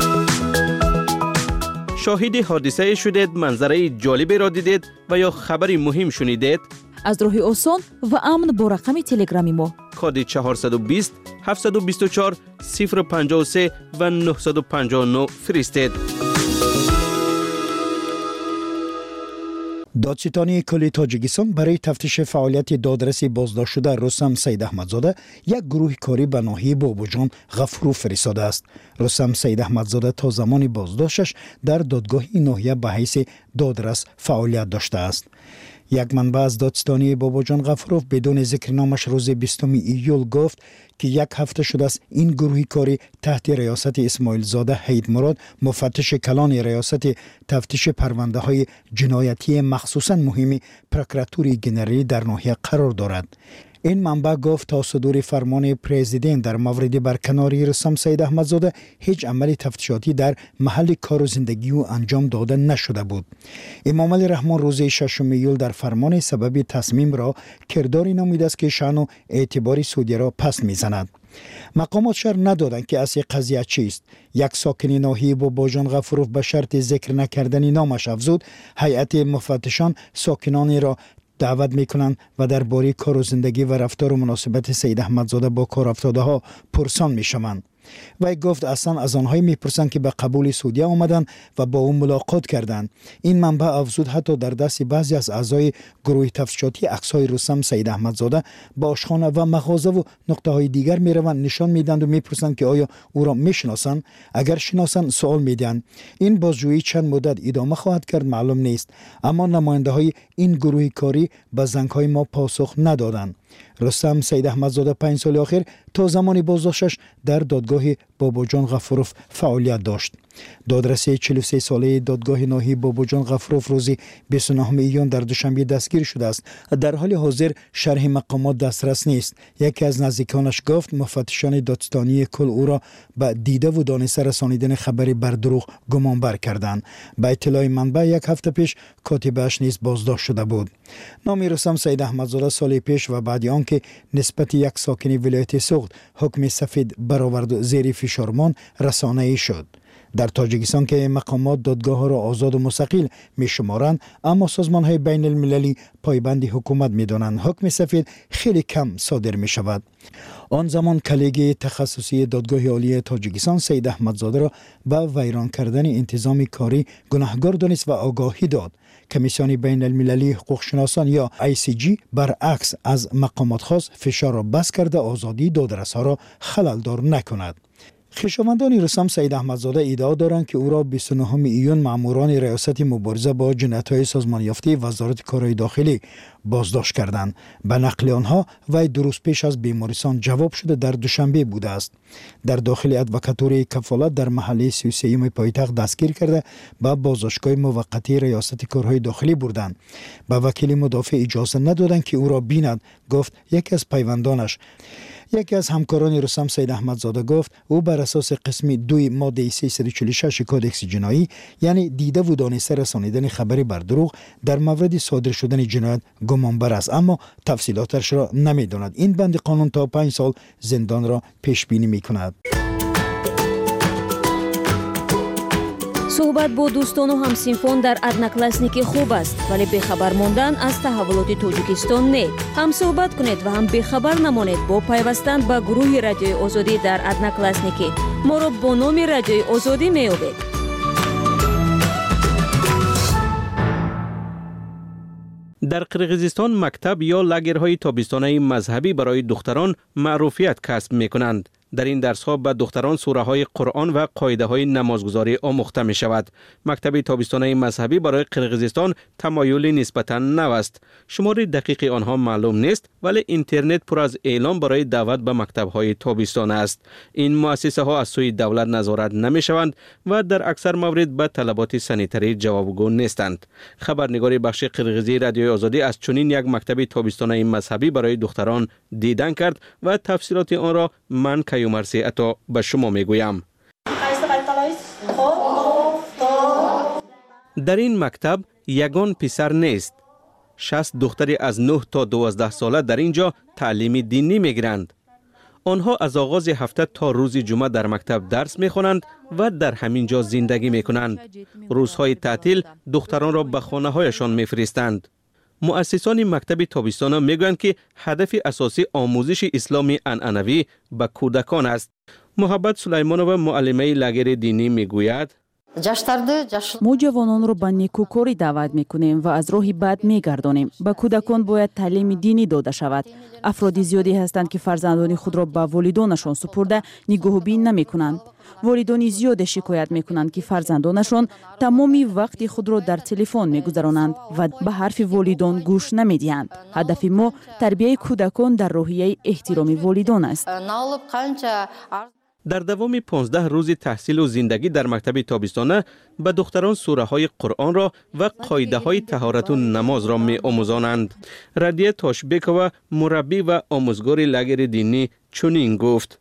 شاهد حادثه شدید، منظره جالبی را دیدید و یا خبری مهم شنیدید؟ از راه آسان و امن با رقم تلگرامی ما کد چهارصد و بیست هفتصد و بیست و چهار صفر پنجاه و سه و نهصد و پنجاه و نه فرستید. دادستانی کلی تاجیکستان برای تفتیش فعالیت دادرسی بازداشت شده رستم سید احمدزاده یک گروه کاری به ناحیه بابوجان غفورو فرستاده است. رستم سید احمدزاده تا زمان بازداشتش در دادگاه ناحیه به حیث دادرس فعالیت داشته است. یک منبع از دادستانی بابوجان غفوروف بدون ذکر نامش روز بیستم ایول گفت که یک هفته شده است این گروه کاری تحت ریاست اسماعیل زاده حید مراد مفتش کلان ریاست تفتیش پرونده های جنایتی مخصوصا مهمی پروکراتوری گنرالی در ناحیه قرار دارد. این منبع گفت تا صدور فرمان پرزیدنت در مورد برکناری رستم سید احمدزاده هیچ عمل تفتیشاتی در محل کار و زندگی او انجام داده نشده بود. امام علی رحمان روز ششم ایول در فرمان سبب تصمیم را کرداری نموده است که شأن و اعتبار سعودیه را پس میزند. مقامات شرح ندادند که اصل قضیه چیست. یک ساکن ناحیه بابوجان غفوروف به شرط ذکر نکردن نامش افزود هیئت مفتشان ساکنانی را دعوت میکنند و درباره کار و زندگی و رفتار و مناسبت سید احمدزاده با کار افتاده ها پرسان میشوند. و گفت اصلا از آنهایی میپرسند که به قبول سعودیه آمدند و با او ملاقات کردند. این منبع افزود حتی در دست بعضی از اعضای گروه تفتیشاتی عکس‌های رستم سید احمدزاده با آشخانه و مغازه و نقطه های دیگر میروند نشان میدند و میپرسند که آیا او را میشناسند. اگر شناسند سوال میدهند. این بازجویی چند مدت ادامه خواهد کرد معلوم نیست، اما نماینده های این گروه کاری به زنگ‌های ما پاسخ ندادند. رستم سید احمدزاده پنج سال آخر تا زمان بازداشتش در دادگاه بابوجان غفوروف فعالیت داشت. دادرسی چهل و سه ساله دادگاه ناحیه بابوجان غفوروف روز بیست و نه ایون در دوشنبه دستگیر شده است. در حال حاضر شرح مقامات دسترس نیست. یکی از نزدیکانش گفت مفتشان دادستانی کل او را به دیده و دانسته رسانیدن خبری بر دروغ گمانبر کردند. به اطلاع منبع یک هفته پیش کاتبش نیز بازداشت شده بود. نام رستم سید احمدزاده سال پیش و بعد آنکه نسبت یک ساکن ولایت سوخت حکم سفید برآورد زیر فشارمان رسانه‌ای شد. در تاجیکستان که مقامات دادگاه ها را آزاد و مستقل می شمارند، اما سازمان های بین المللی پایبند حکومت می دانند حکم سفید خیلی کم صادر می شود. آن زمان کلیگ تخصصی دادگاه عالی تاجیکستان سید احمدزاده را به ویران کردن انتظام کاری گناهکار دانست و آگاهی داد. کمیسیون بین المللی حقوق شناسان یا آی سی جی برعکس از مقامات خاص فشار را بس کرده آزادی دادرس ها را خللدار نکند. خویشاوندان رستم سید احمدزاده ادعا دارند که او را بیست و نه ایون ماموران ریاست مبارزه با جنایت‌های سازمان یافته وزارت کارهای داخلی بازداشت کردند. به نقل آنها وی درست پیش از بیمارستان جواب شده در دوشنبه بوده است. در داخل ادوکاتوری کفالت در محله سی و سه پایتخت دستگیر کرده به بازداشتگاه موقتی ریاست کارهای داخلی بردند. به وکیل مدافع اجازه ندادند که او را بیند. گفت یکی از پیوندانش یکی از همکاران رستم سید احمدزاده گفت او بر اساس قسم دوی ماده سیصد و چهل و شش کودکس جنایی یعنی دیده و دانسته رسانیدن خبری بر دروغ در مورد صادر شدن جنایت گمانبر است، اما تفصیلاتش را نمیداند. این بند قانون تا پنج سال زندان را پیش بینی میکند. صحبت با دوستان و همسینفون در ادناکلاسنیکی خوب است، ولی بخبر ماندن از تحولات تاجیکستان نه. هم صحبت کنید و هم بخبر نمانید با پیوستن به گروه رادیوی آزادی در ادناکلاسنیکی. ما را با نام رادیوی آزادی میابید. در قرقیزستان مکتب یا لاگرهای تابستانه مذهبی برای دختران معروفیت کسب میکنند. در این درس‌ها به دختران سوره های قرآن و قاعده های نمازگزاری آموخته می شود. مکتب تابستانه مذهبی برای قرقیزستان تمایلی نسبتاً نو است. شمار دقیق آنها معلوم نیست، ولی اینترنت پر از اعلام برای دعوت به مکتب های تابستانه است. این مؤسسه ها از سوی دولت نظارت نمی شوند و در اکثر موارد به طلبات سانیتری جوابگو نیستند. خبرنگار بخش قرقیزی رادیوی آزادی از چنین یک مکتب تابستانه مذهبی برای دختران دیدن کرد و تفصیلات آن را من کیومرسی عطا به شما میگویم. در این مکتب یگان پسر نیست. شصت دختری از نه تا دوازده ساله در اینجا تعلیم دینی میگیرند. آنها از آغاز هفته تا روز جمعه در مکتب درس میخوانند و در همین جا زندگی میکنند. روزهای تعطیل دختران را به خانه هایشان میفرستند. مؤسسان مکتب تابستانه میگویند که هدف اساسی آموزش اسلامی عنعنوی به کودکان است. محبت سلیمانова معلمه لاگر دینی میگوید ما جوانان را به نیکوکاری دعوت میکنیم و از راهی بد میگردانیم. به کودکان باید تعلیم دینی داده شود. افراد زیادی هستند که فرزندان خود را به والدانشان سپرده نگاهبین نمیکنند. والدان زیاد شکایت میکنند که فرزندانشان تمامی وقت خود را در تلفن میگذرانند و به حرف والدان گوش نمیدهند. هدف ما تربیت کودکان در راهیه احترام والدان است. در دوام پانزده روز تحصیل و زندگی در مکتب تابستانه به دختران سوره های قرآن را و قاعده های طهارت و نماز را می آموزانند. ردیه تاشبکова مربی و آموزگار لاگر دینی چنین گفت: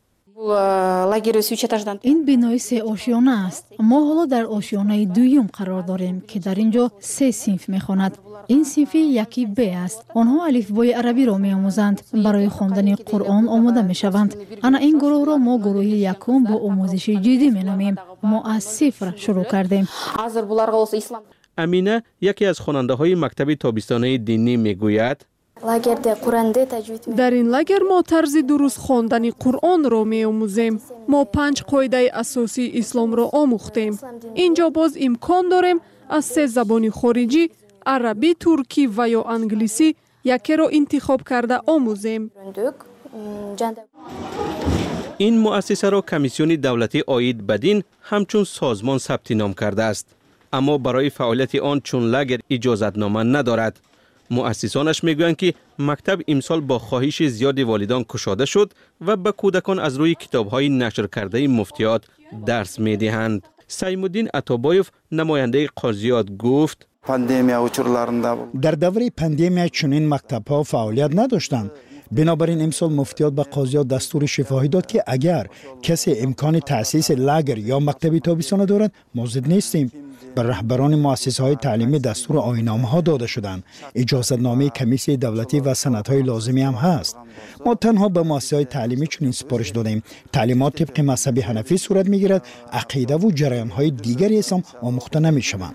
این بینای سه آشیانه است. ما حالا در آشیانه دویم قرار داریم که در اینجا سه صنف میخواند. این صنف یکی ب است. آنها الفبای عربی را میآموزند. برای خواندن قرآن آماده میشوند. انا این گروه را ما گروه یکم با آموزش جدی مینامیم. ما از صفر شروع کردیم. امینه یکی از خواننده های مکتب تابستانه دینی میگوید: در این لاگر ما طرز درست خواندن قرآن را می آموزیم. ما پنج قاعده اساسی اسلام را آموختیم. اینجا باز امکان داریم از سه زبان خارجی، عربی، ترکی و یا انگلیسی یکی را انتخاب کرده آموزیم. این مؤسسه را کمیسیون دولتی عاید به دین همچون سازمان ثبت نام کرده است، اما برای فعالیت آن چون لاگر اجازتنامه ندارد. مؤسسانش میگویند که مکتب امسال با خواهش زیاد والدان گشاده شد و به کودکان از روی کتاب‌های نشر کرده مفتیات درس میدهند. سیم‌الدین عطابایوف نماینده قاضیات گفت: در دوره پاندمی چنین مکتب‌ها فعالیت نداشتند. بنابراین امسال مفتیات به قاضیات دستور شفاهی داد که اگر کسی امکان تأسیس لاگر یا مکتب تابستانه دارد ما ضد نیستیم. بر رهبران مؤسسه‌های تعلیمی دستور آیین‌نامه‌ها داده شدند. اجازتنامه کمیسیون دولتی و سندهای لازمی هم هست. ما تنها به مؤسسه‌های تعلیمی چنین سپارش دادیم: تعلیمات طبق مذهب حنفی صورت می‌گیرد، عقیده و جریان‌های دیگری اسلام آموخته نمی‌شوند.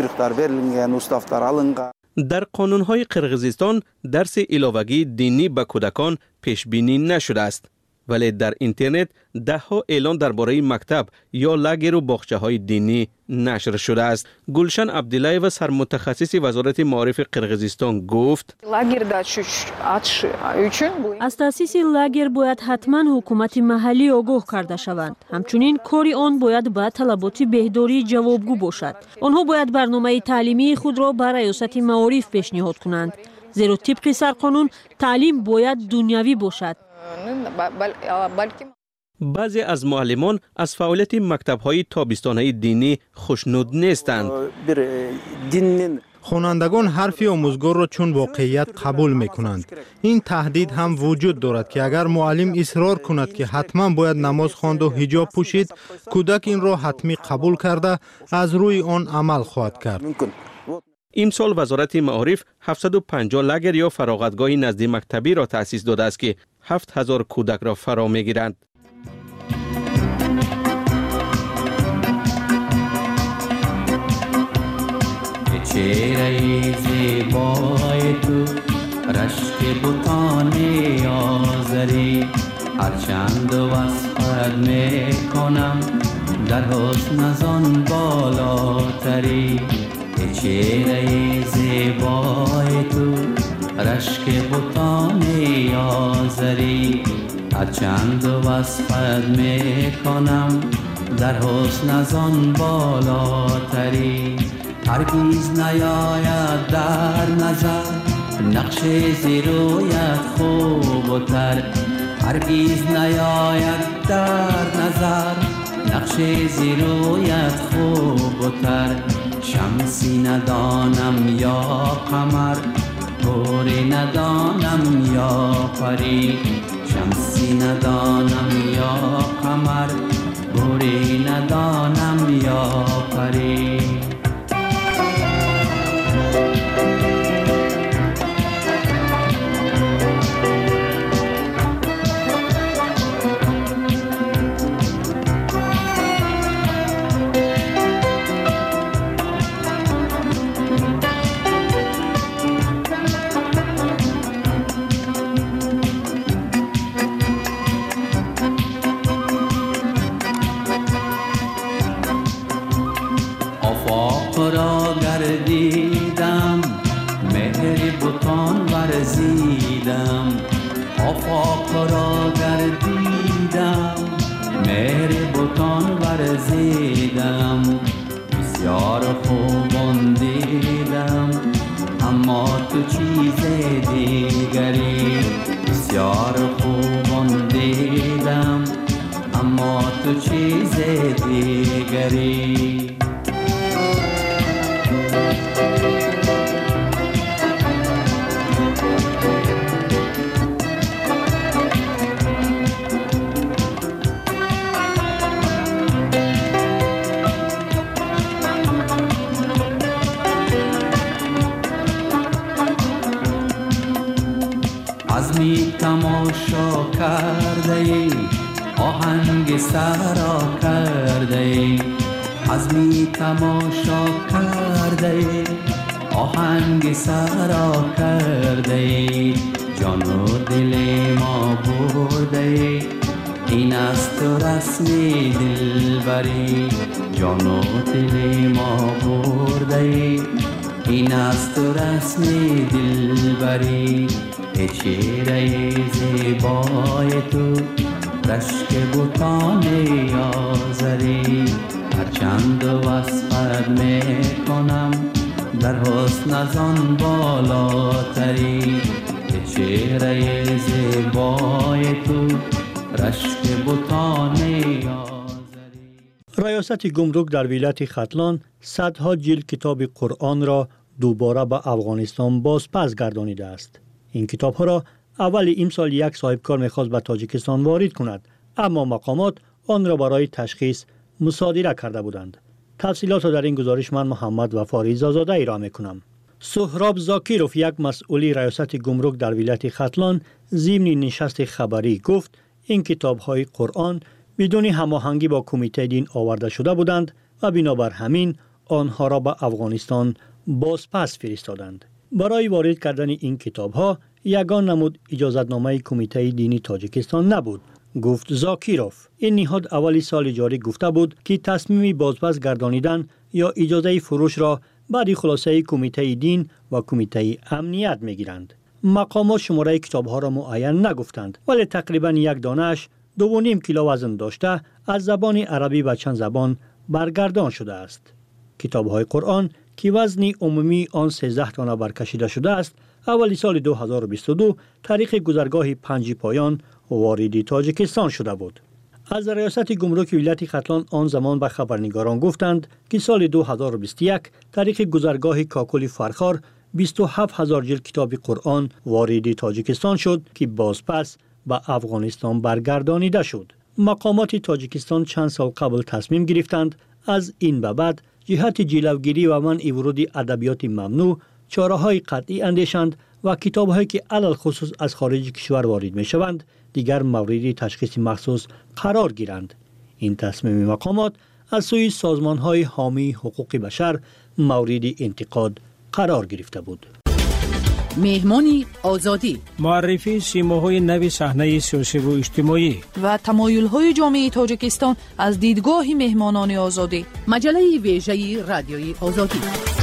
در قانون‌های قرقیزستان درس علاوگی دینی به کودکان پیش بینی نشده است، ولی در اینترنت ده ها اعلان درباره مکتب یا لاگر و باغچه‌های دینی نشر شده است. گلشن عبداللهیوا سرمتخصص وزارت معارف قرقیزستان گفت: از تأسیس لاگر باید حتما حکومت محلی آگاه کرده شوند. همچنین کاری آن باید به طلبات بهداری جوابگو باشد. آنها باید برنامه تعلیمی خود را بر ریاست معارف پیشنهاد کنند، زیرا طبق سرقانون تعلیم باید دنیوی باشد. بعضی از معلمان از فعالیت مکتب‌های تابستانه دینی خوشنود نیستند. خوانندگان حرف آموزگار را چون واقعیت قبول میکنند. این تهدید هم وجود دارد که اگر معلم اصرار کند که حتما باید نماز خواند و حجاب پوشید، کودک این را حتمی قبول کرده از روی آن عمل خواهد کرد. امسال وزارت معارف هفتصد و پنجاه لگر یا فراغتگاه نزد مکتبی را تأسیس داده است که هفت هزار کودک را فرا میگیرند. چهره زیبای تو رشک بوتان آزری، هرچند وصفت میکنم در حسن از آن بالاتری. چهره زیبای تو رشک بوتان آزری، هرچند وصفت میکنم در حسن از آن بالاتری. هرگیز نیاید در نظر نقش زیرویت خوب و تر، هرگیز نیاید در نظر نقش زیرویت خوب و تر. شمسی ندانم یا قمر، گوری ندانم یا پری. شمسی ندانم یا قمر، گوری ندانم یا پری. را گردیدم مهر بوتان ورزیدم، آفاق را گردیدم مهر بوتان ورزیدم. بسیار خوبان دیدم اما تو چیز دیگری، بسیار خوبان دیدم اما تو چیز دیگری. عزمی تماشا کرده ای، آهنگ سرا کرده ای. عزمی تماشا کرده ای، آهنگ سرا کرده ای. جان و دل ما برده ای، این است تو رسم دلبری. جان و دل ما برده ای، این است تو رسم دلبری. ای چهره زیبای تو رشک بوتان آزری، هرچند وصفت میکنم در حسن از آن بالاتری. ای چهره زیبای تو رشک بوتان آزری. ریاست گمرک در ولایت ختلان صدها جلد کتاب قرآن را دوباره به افغانستان بازپس گردانیده است. این کتاب ها را اول امسال یک صاحبکار میخواست به تاجیکستان وارد کند، اما مقامات آن را برای تشخیص مصادره کرده بودند. تفصیلات را در این گزارش من محمد وفا ریزازاده ای را میکنم. سهراب زاکیروف، یک مسئولی ریاست گمرک در ولایت ختلان، ضمن نشست خبری گفت این کتاب های قرآن بدون هماهنگی با کمیته دین آورده شده بودند و بنابر همین آنها را به افغانستان بازپس فرستادند. برای وارد کردن این کتاب ها یگان نمود اجازتنامه کمیته دینی تاجیکستان نبود، گفت زاکیروف. این نهاد اولی سال جاری گفته بود که تصمیم بازپس گردانیدن یا اجازه فروش را بعد خلاصه کمیته دین و کمیته امنیت میگیرند. مقامات شماره کتاب ها را معین نگفتند، ولی تقریبا یک دانش دو و نیم کیلو وزن داشته از زبان عربی و چند زبان برگردان شده است. کتاب های قرآن که وزن عمومی آن سیزده دانه برکشیده شده است، اولی سال دو هزار و بیست و دو تاریخ گذرگاه پنج پایان وارد تاجیکستان شده بود. از ریاست گمرک ولایت ختلان آن زمان به خبرنگاران گفتند که سال دو هزار و بیست و یک طریق گذرگاه کاکل فرخار بیست و هفت هزار جلد کتاب قرآن وارد تاجیکستان شد که بازپس به افغانستان برگردانیده شد. مقامات تاجیکستان چند سال قبل تصمیم گرفتند از این به بعد جهت جلوگیری و منع ورود ادبیات ممنوع چاره‌های قطعی اندیشند و کتاب‌هایی که علل خصوص از خارج کشور وارد می‌شوند دیگر مورد تشخیص مخصوص قرار گیرند. این تصمیم مقامات از سوی سازمان‌های حامی حقوق بشر مورد انتقاد قرار گرفته بود. مهمانی آزادی، معرفی سیماهای نوی صحنه سیاسی و اجتماعی و تمایل‌های جامعه تاجیکستان از دیدگاه مهمانان آزادی. مجله ویژه رادیوی آزادی.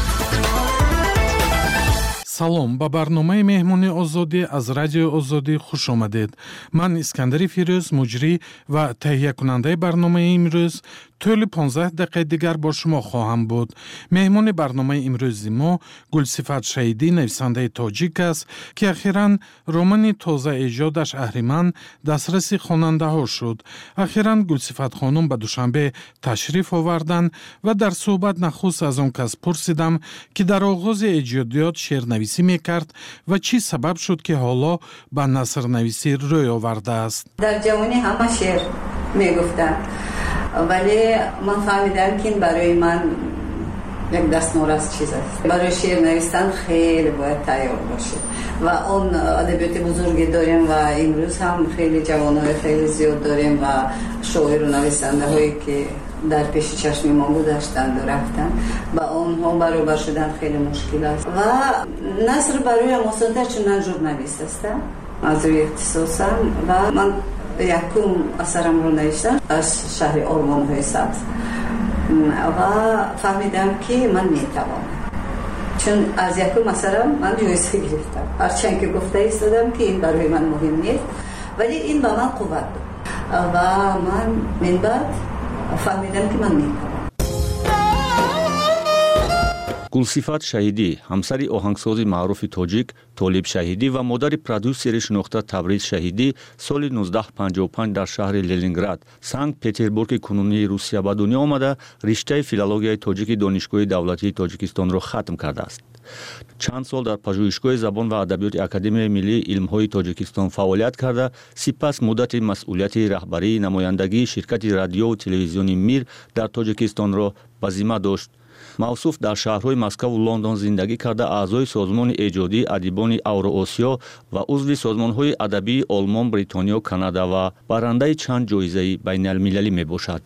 салом ба барномаи меҳмони озодӣ аз радиои озодӣ хуш омадед. ман искандари фирӯз муҷрӣ ва таҳиякунандаи барномаи имрӯз тӯли понздаҳ дақиқаи дигар бо шумо хоҳам буд. меҳмони барномаи имрӯзи мо гулсифат шаҳидӣ нависандаи тоҷик аст ки ахиран романи тоза эҷодаш аҳриман дастраси хонандаҳо шуд. ахиран гулсифат хонум ба душанбе ташриф оварданд ва дар суҳбат нахуст аз он кас пурсидам ки дар оғози эҷодиёт шеърнависӣ мекард ва чӣ сабаб шуд ки ҳоло ба насрнависӣ рӯй овардааст. дар ҷавонӣ ҳама шеър мегуфтанд, вале ман фаҳмидам ки ин барои ман як дастнорас чиз аст. барои шеър навистан хеле бояд тайёр бошед ва он адабиёти бузурге дорем ва имрӯз ҳам хеле ҷавонҳои хеле зиёд дорем ва шоиру нависандаҳое ки дар пеши чашми мо гузаштанду рафтанд, ба онҳо баробар шудан хеле мушкил аст ва наср бароям осонтар, чун ман журналист ҳастам, аз рӯи ихтисосам ва ман якум асарамро навиштам аз шаҳри ормонҳои сабз ва фаҳмидам ки ман метавонам, чун аз якум асарам ман ҷоиза гирифтам. ҳарчанд ки гуфта истодам ки ин барои ман муҳим нест, вале ин ба ман қувват дод ва ман минбаъд фаҳмидам ки ман метавонам. гулсифат шаҳидӣ, ҳамсари оҳангсози маъруфи тоҷик Толиб Шаҳидӣ ва модари продюсери шинохта Табриз Шаҳидӣ соли нуздаҳ панҷоҳу панҷ дар шаҳри Ленинград, Санкт-Петербурги кунунии Русия ба дунё омада, риштаи филологияи тоҷики донишгоҳи давлатии Тоҷикистонро хатм кардааст. чанд сол дар пажӯҳишгоҳи забон ва адабиёти Академияи миллии илмҳои Тоҷикистон фаъолият карда, сипас муддати масъулияти раҳбарии намояндагии ширкати радиову телевизиони Мир дар Тоҷикистонро ба зимма дошт. мавсуф дар шаҳрҳои Москву Лондон зиндагӣ карда, аъзои созмони эҷодии адибони Авроосиё ва узви созмонҳои адабии Олмон, Бритониё, Канада ва барандаи чанд ҷоизаи байналмилалӣ мебошад.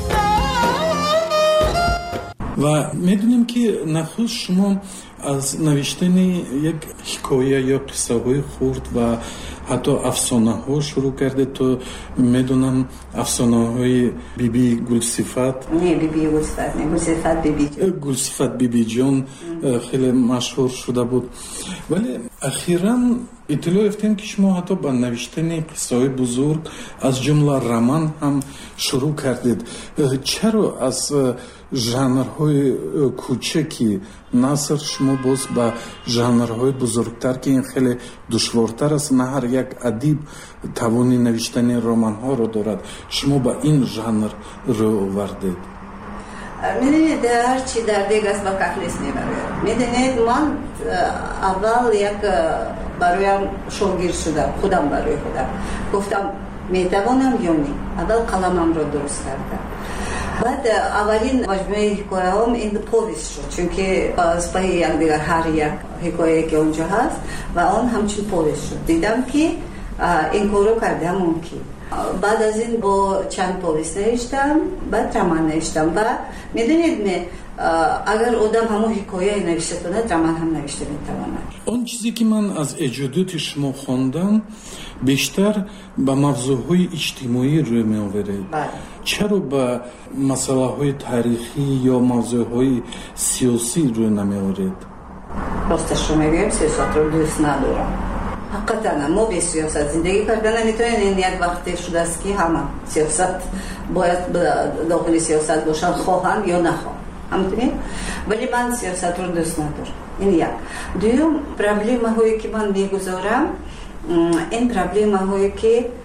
ва медонем ки нахуст шумо аз навиштани як ҳикоя ё қиссаҳои хурд ва ҳатто афсонаҳо шурӯъ кардед. То медонам афсонаҳои биби Гулсифат, не биби Гулсифат, не Гулсифат бибиҷон, Гулсифат бибиҷон хеле машҳур шуда буд. вале ахиран иттилоъ ёфтем ки шумо ҳатто ба навиштани қиссаҳои бузург аз ҷумла роман ҳам шурӯъ кардед. чаро аз жанрҳои кӯчаки наср шумо боз ба жанрҳои бузургтар, ки ин хеле душвортар аст, на ҳар як адиб тавони навиштани романҳоро дорад, шумо ба ин жанр рӯй овардед? медонед, ҳарчи дар дег аст ба кафлес мебарояд. медонед, ман аввал як бароям шогирд шудам, худам барои худам гуфтам метавонам ё не. аввал қаламамро дуруст кардам. баъд аввалин маҷмӯи ҳикояҳом ин повест шуд, чунки спаҳи якдигар ҳар як ҳикояе ки онҷо ҳаст ва он ҳамчун повест шуд. дидам ки ин корро кардам мумкин. баъд аз ин бо чанд повест навиштам, баъд роман навиштам ва медонед ме агар одам ҳамон ҳикояи навишта кунад, роман ҳам навишта метавонад. он чизе ки ман аз эҷодиёти шумо хондам, бештар ба мавзӯъҳои иҷтимоӣ рӯй меоверед. чаро ба масъалаҳои таърихӣ ё мавзӯъҳои сиёсӣ рӯй намеоред? росташро мегӯям, сиёсатро дӯст надорам. ҳақиқатан мо бе сиёсат зиндагӣ карда наметавонем. ин як вақте шудааст ки ҳама сиёсат бояд дохили сиёсат бошанд, хоҳанд ё нахоҳанд. ҳамтунем, вале ман сиёсатро дӯст надорам. ин як. дуюм, проблемаҳое ки ман мегузорам, ин проблемаҳое ки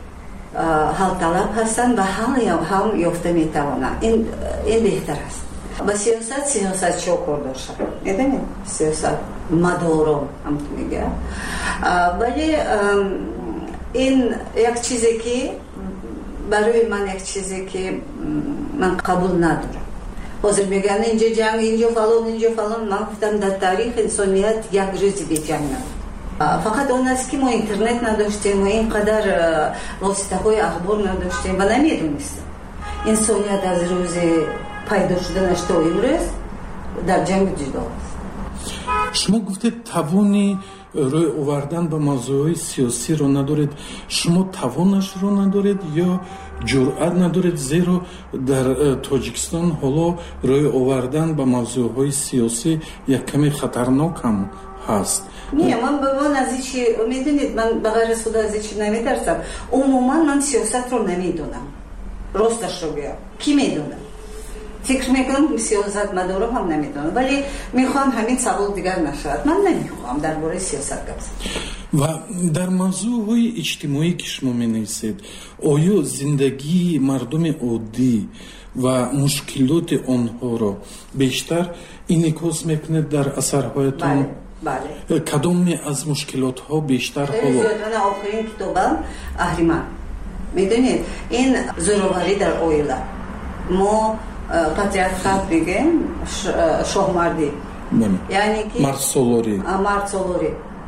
حل طلب هستند و حل هم یافته میتوانند. این این بهتر است. با سیاست سیاست چو کرده شد. میدونید سیاست مدارم هم میگه. ولی این یک چیزی که برای من یک چیزی که من قبول ندارم. حاضر میگن اینجا جنگ، اینجا فلان، اینجا فلان. من گفتم در تاریخ انسانیت یک روزی به جنگ نبود. فقط اون است که ما اینترنت نداشتیم و اینقدر واسطه های اخبار نداشتیم و نمیدونستیم. انسانیت از روز پیدا شدنش تا امروز در جنگ جدا است. شما گفتید توانی روی آوردن به موضوعهای سیاسی رو ندارید. شما توانش رو ندارید یا جرأت ندارید؟ زیرا در تاجیکستان حالا روی آوردن به موضوعهای سیاسی یک کمی خطرناک هم هست. نه، من به من از این چی میدونید، من به غیر خدا از این چی نمیترسم. عموما من سیاست رو نمیدونم. راستش رو بگم کی میدونه؟ فکر میکنم سیاست مدارم هم نمیدونم، ولی میخوام همین سوال دیگر نشود. من نمیخوام درباره سیاست گفتم. و در موضوعهای اجتماعی که شما مینویسید، آیا زندگی مردم عادی و مشکلات آنها را بیشتر انعکاس میکنید در اثرهایتان؟ بله. بله. کدام از مشکلات ها بیشتر حالا؟ من آخرین کتابم اهریمن. میدونید این زورآوری در اویله، ما پاتریارخات بگیم شاهمردی، یعنی که مرد سالاری. مرد سالاری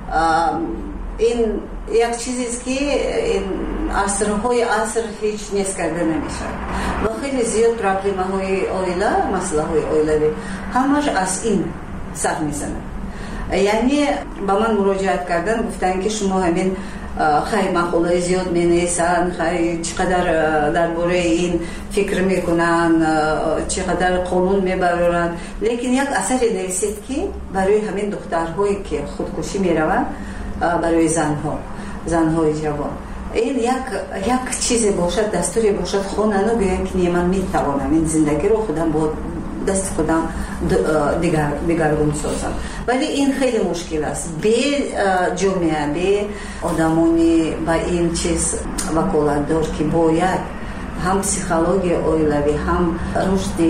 این یک چیزی است که این عصرهای عصر هیچ نیست کرده نمیشه و خیلی زیاد پرابلم های اویله، مسئله های اویله همش از این سر میزنه. یعنی با من مراجعت کردن، گفتن که شما همین خیلی مقاله زیاد مینویسن، خیلی چقدر درباره این فکر میکنن، چقدر قانون میبرن، لیکن یک اثری نویسید که برای همین دخترهایی که خودکشی میروند، برای زنها، زنهای جوان، این یک یک چیزی باشد، دستوری باشد، خوانن و بگن که من میتوانم این زندگی رو خودم با دست خودم دیگر دیگرگون سازم. ولی این خیلی مشکل است. به جامعه، به آدمانی با این چیز وکالت دار که باید هم پسیخولوژی اویلوی، هم رشد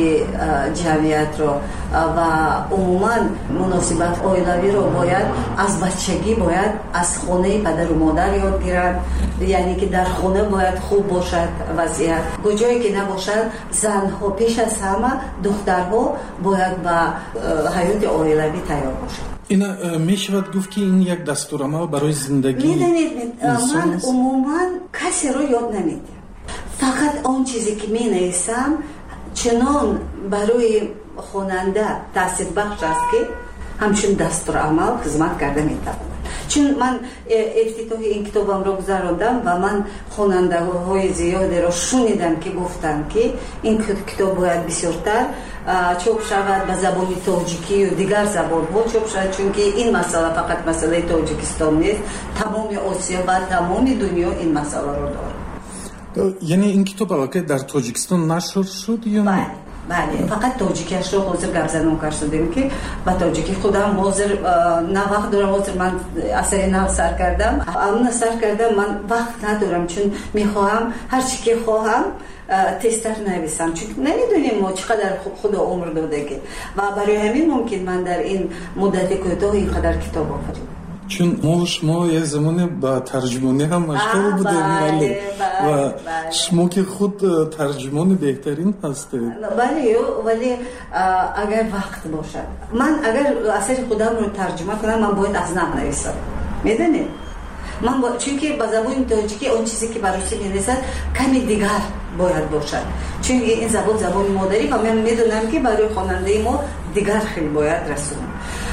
جمعیت رو و عموما مناسبت اویلوی رو باید از بچگی باید از خانه پدر و مادر یاد گیرد. یعنی که در خانه باید خوب باشد وضعیت، کجایی که نباشد زنها پیش از همه دخترها باید با حیات اویلوی تیار باشد. اینا می شود گفت که این یک دستورالعمل برای زندگی میدونید من عموما کسی رو یاد نمیدم، فقط آن چیزی که می نویسم چنان برای خواننده تاثیر بخش است که همچون دستورالعمل خدمت کرده می تواند. چون من افتتاح این کتابم رو گذراندم و من خواننده های زیادی رو شنیدم که گفتن که این کتاب باید بسیارتر چاپ شود به زبان تاجیکی و دیگر زبان ها چاپ شود، چون که این مسئله فقط مسئله تاجیکستان نیست، تمام آسیا و تمام دنیا این مسئله رو داره. یعنی این کتاب البته در تاجیکستان نشر شد یا نه؟ بله، فقط تاجیکیش رو حاضر گپ زدن کردیم که با تاجیکی خودم حاضر نه وقت دارم، حاضر من اثر نو سر کردم، اون سر کردم من وقت ندارم، چون میخواهم هر چی که خواهم تستر نویسم، چون نمیدونیم ما چقدر خدا عمر داده که و برای همین ممکن من در این مدت کوتاه اینقدر کتاب آفریدم. چون ما شما یک زمانی با ترجمانی هم مشغول بودیم ولی و شما که خود ترجمان بهترین هستید. ولی ولی اگر وقت باشد، من اگر اثر خودم رو ترجمه کنم من باید از نام نویسم، میدونید من با... چون که با زبان تاجیکی اون چیزی که برای می‌نویسد کمی دیگر باید باشد، چون این زبان زبان مادری و من میدونم که برای خواننده ما دیگر خیلی باید رسونم.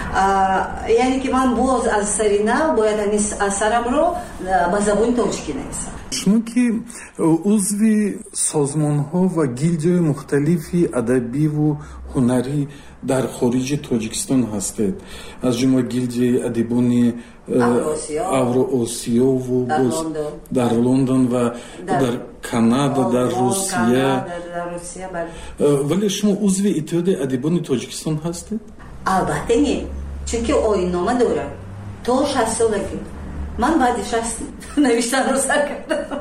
یعنی که من باز از سری نه باید این اثرم رو با زبان تاجیکی نویسم. شما که عضو سازمان ها و گیلدهای مختلفی ادبی و هنری در خارج تاجیکستان هستید، از جمله گیلد ادیبان اوراسیا و در لندن و در کانادا، در روسیه، ولی شما عضو اتحاد ادیبان تاجیکستان هستید؟ البته نه، چون که آیین نامه دارم تا شصت سالگی من بعدش از نوشتن رو سر کردم.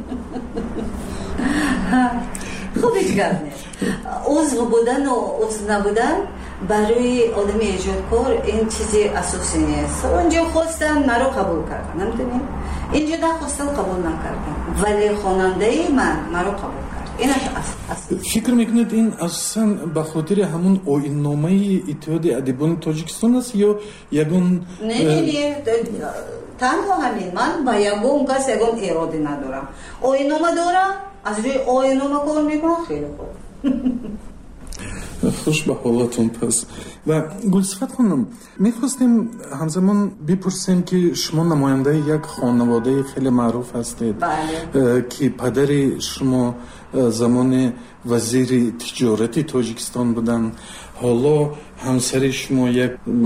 خب هیچ گرد نیست. عضو بودن و عضو نبودن برای آدم ایجادکار این چیزی اساسی نیست. اونجا خواستن مرا قبول کردن، نمیدونیم اینجا نخواستن قبول نکردن، ولی خواننده من مرا قبول کرد. این اصل. فکر میکنید این اصلا به خاطر همون آیین‌نامه اتحاد ادیبان تاجیکستان است یا یگان؟ نه نه نه تنها همین. من با یگان کس یگان اراده ندارم. آیین‌نامه دارم، از روی آیین‌نامه کار میکنم. خیلی خوب. خوش به حالتون. پس و گلصفت خانم میخواستیم همزمان بپرسیم که شما نماینده یک خانواده خیلی معروف هستید. بله. که پدر شما زمان وزیر تجارت تاجیکستان بودن، حالا همسر شما یک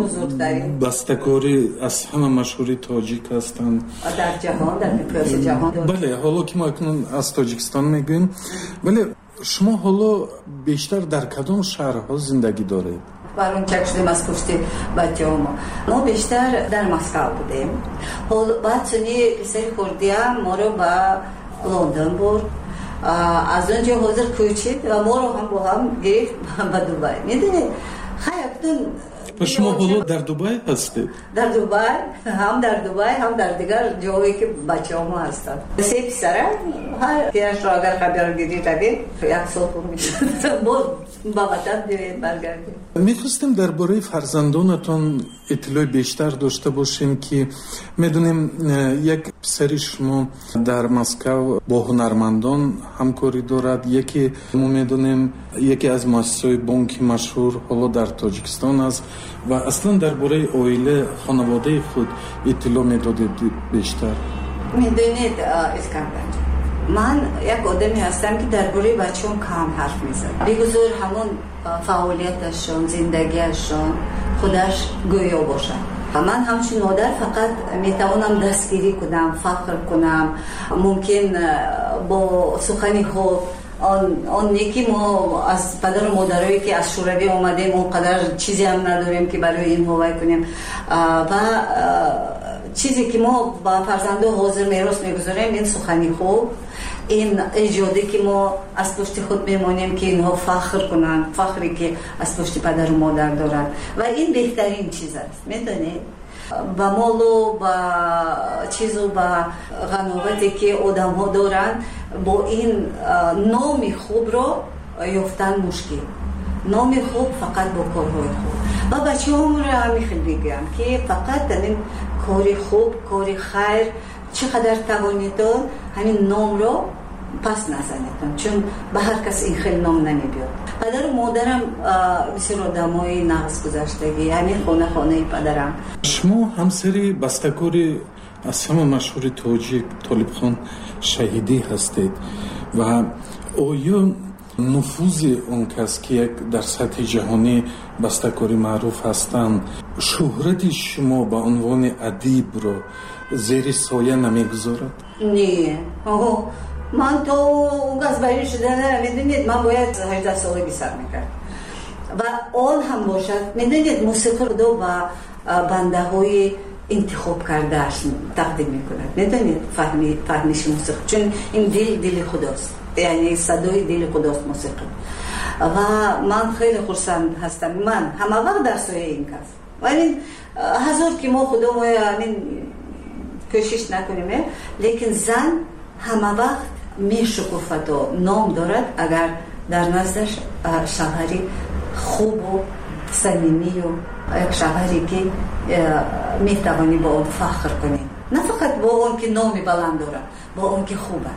بسته‌کاری از همه مشهور تاجیک هستند در جهان، در مقیاس جهان. بله، حالا که ما اکنون از تاجیکستان میگوییم، ولی شما حالا بیشتر در کدام شهرها زندگی دارید؟ برون چک شدیم از پشت بچه ما. ما بیشتر در مسکو بودیم. حالا بعد سنی پسر خوردیم ما رو به لندن برد. از اونجا حاضر کوچید و ما رو هم با هم گرفت به دوبای. میدونید خیلی پس شما حالا در دوبای هستید؟ در دوبای، هم در دوبای هم در دیگر جایی که بچه ما هستند. سه پسره، هر پیش را اگر خبر گیری روید یک سال پر می‌شود با با وطن دوید برگردیم. میخواستیم درباره فرزندانتون اطلاع بیشتر داشته باشیم که میدونیم یک پسر شما در مسکو با هنرمندان همکاری دارد، یکی ما میدونیم یکی از مؤسسات بانک مشهور حالا در تاجیکستان است و اصلا درباره عائله خانواده خود اطلاع میدادید بیشتر؟ میدونید اسکندر، من یک آدمی هستم که درباره بچه‌ام کم حرف میزنم. بگذار همون فعالیتشون، زندگیشون خودش گویا باشه. من همچون مادر فقط میتوانم دستگیری کنم، فخر کنم، ممکن با سخنی خوب آن آن نیکی ما از پدر و مادرایی که از شوروی اومدیم اونقدر چیزی هم نداریم که برای این هوای کنیم و چیزی که ما با فرزنده حاضر میراث میگذاریم این سخنی خوب، این ایجادی که ما از پشت خود میمانیم که اینها فخر کنند، فخری که از پشت پدر و مادر دارند و این بهترین چیز است. میدونید با مال و با چیز و با غناوتی که آدم ها دارند با این نام خوب رو یافتن مشکل. نام خوب فقط با کارهای خوب و بچه هم رو همی خیلی بگم که فقط این کاری خوب، کاری خیر چقدر توانیدون همین نام رو پس نزنیدن، چون به هر کس این خیلی نام نمیبیاد. پدر و مادرم بسیار آدمای نقص گذشتگی، همین خانه خانه پدرم. شما همسری بسته‌کاری از همه مشهور تاجیک طالب خان شهیدی هستید و آیا نفوذ اون کس که یک در سطح جهانی بسته‌کاری معروف هستند شهرت شما به عنوان ادیب رو زیر سایه نمیگذارد؟ نه، من تو اون از برای شدن میدونید من باید هجده ساله بی سر میکرد و آن هم باشد. میدونید موسیقی رو با بنده های انتخاب کردهش تقدیم میکند. میدونید فهمی فهمیش موسیقی، چون این دل دل خداست، یعنی صدای دل خداست موسیقی و من خیلی خرسند هستم. من همه وقت در سایه این کس و این هزار که ما خدا ما یعنی کوشش نکنیم، لیکن زن همه وقت می شکوفت و نام دارد اگر در نزدش شوهری خوب و صمیمی و یک شوهری که می توانی با اون فخر کنی، نه فقط با اون که نامی بلند دارد، با اون که خوبه.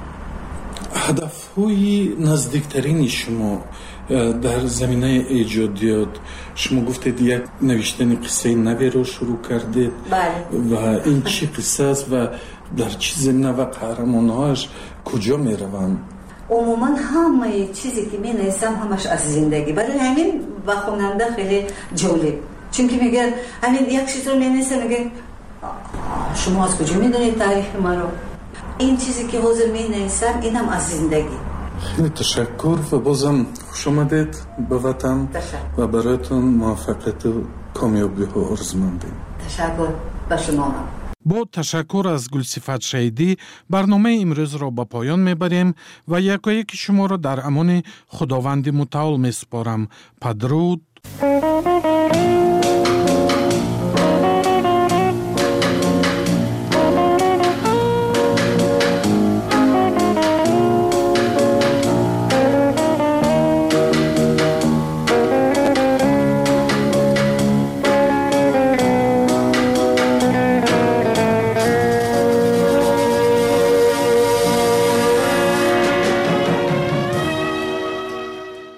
هدف‌های نزدیکترین شما در زمینه ایجادیات، شما گفتید یک نوشتن قصه نوی رو شروع کردید. بله. و این چی قصه است و در چی زمینه و قهرمان‌هاش کجا می روند؟ عموما همه چیزی که می نویسم همش از زندگی، برای همین و خواننده خیلی جالب، چون که میگن همین یک چیز رو می نویسم میگه شما از کجا می دونید تاریخ ما رو؟ این چیزی که حاضر می نویسم اینم از زندگی. خیلی تشکر و بازم خوش آمدید به وطن و برایتون موفقیت و کامیابی ها آرزو مندیم. تشکر به شما هم. با تشکر از گلصفت شهیدی برنامه امروز را به پایان میبریم و یکایک شما را در امان خداوند متعال میسپارم. پدرود.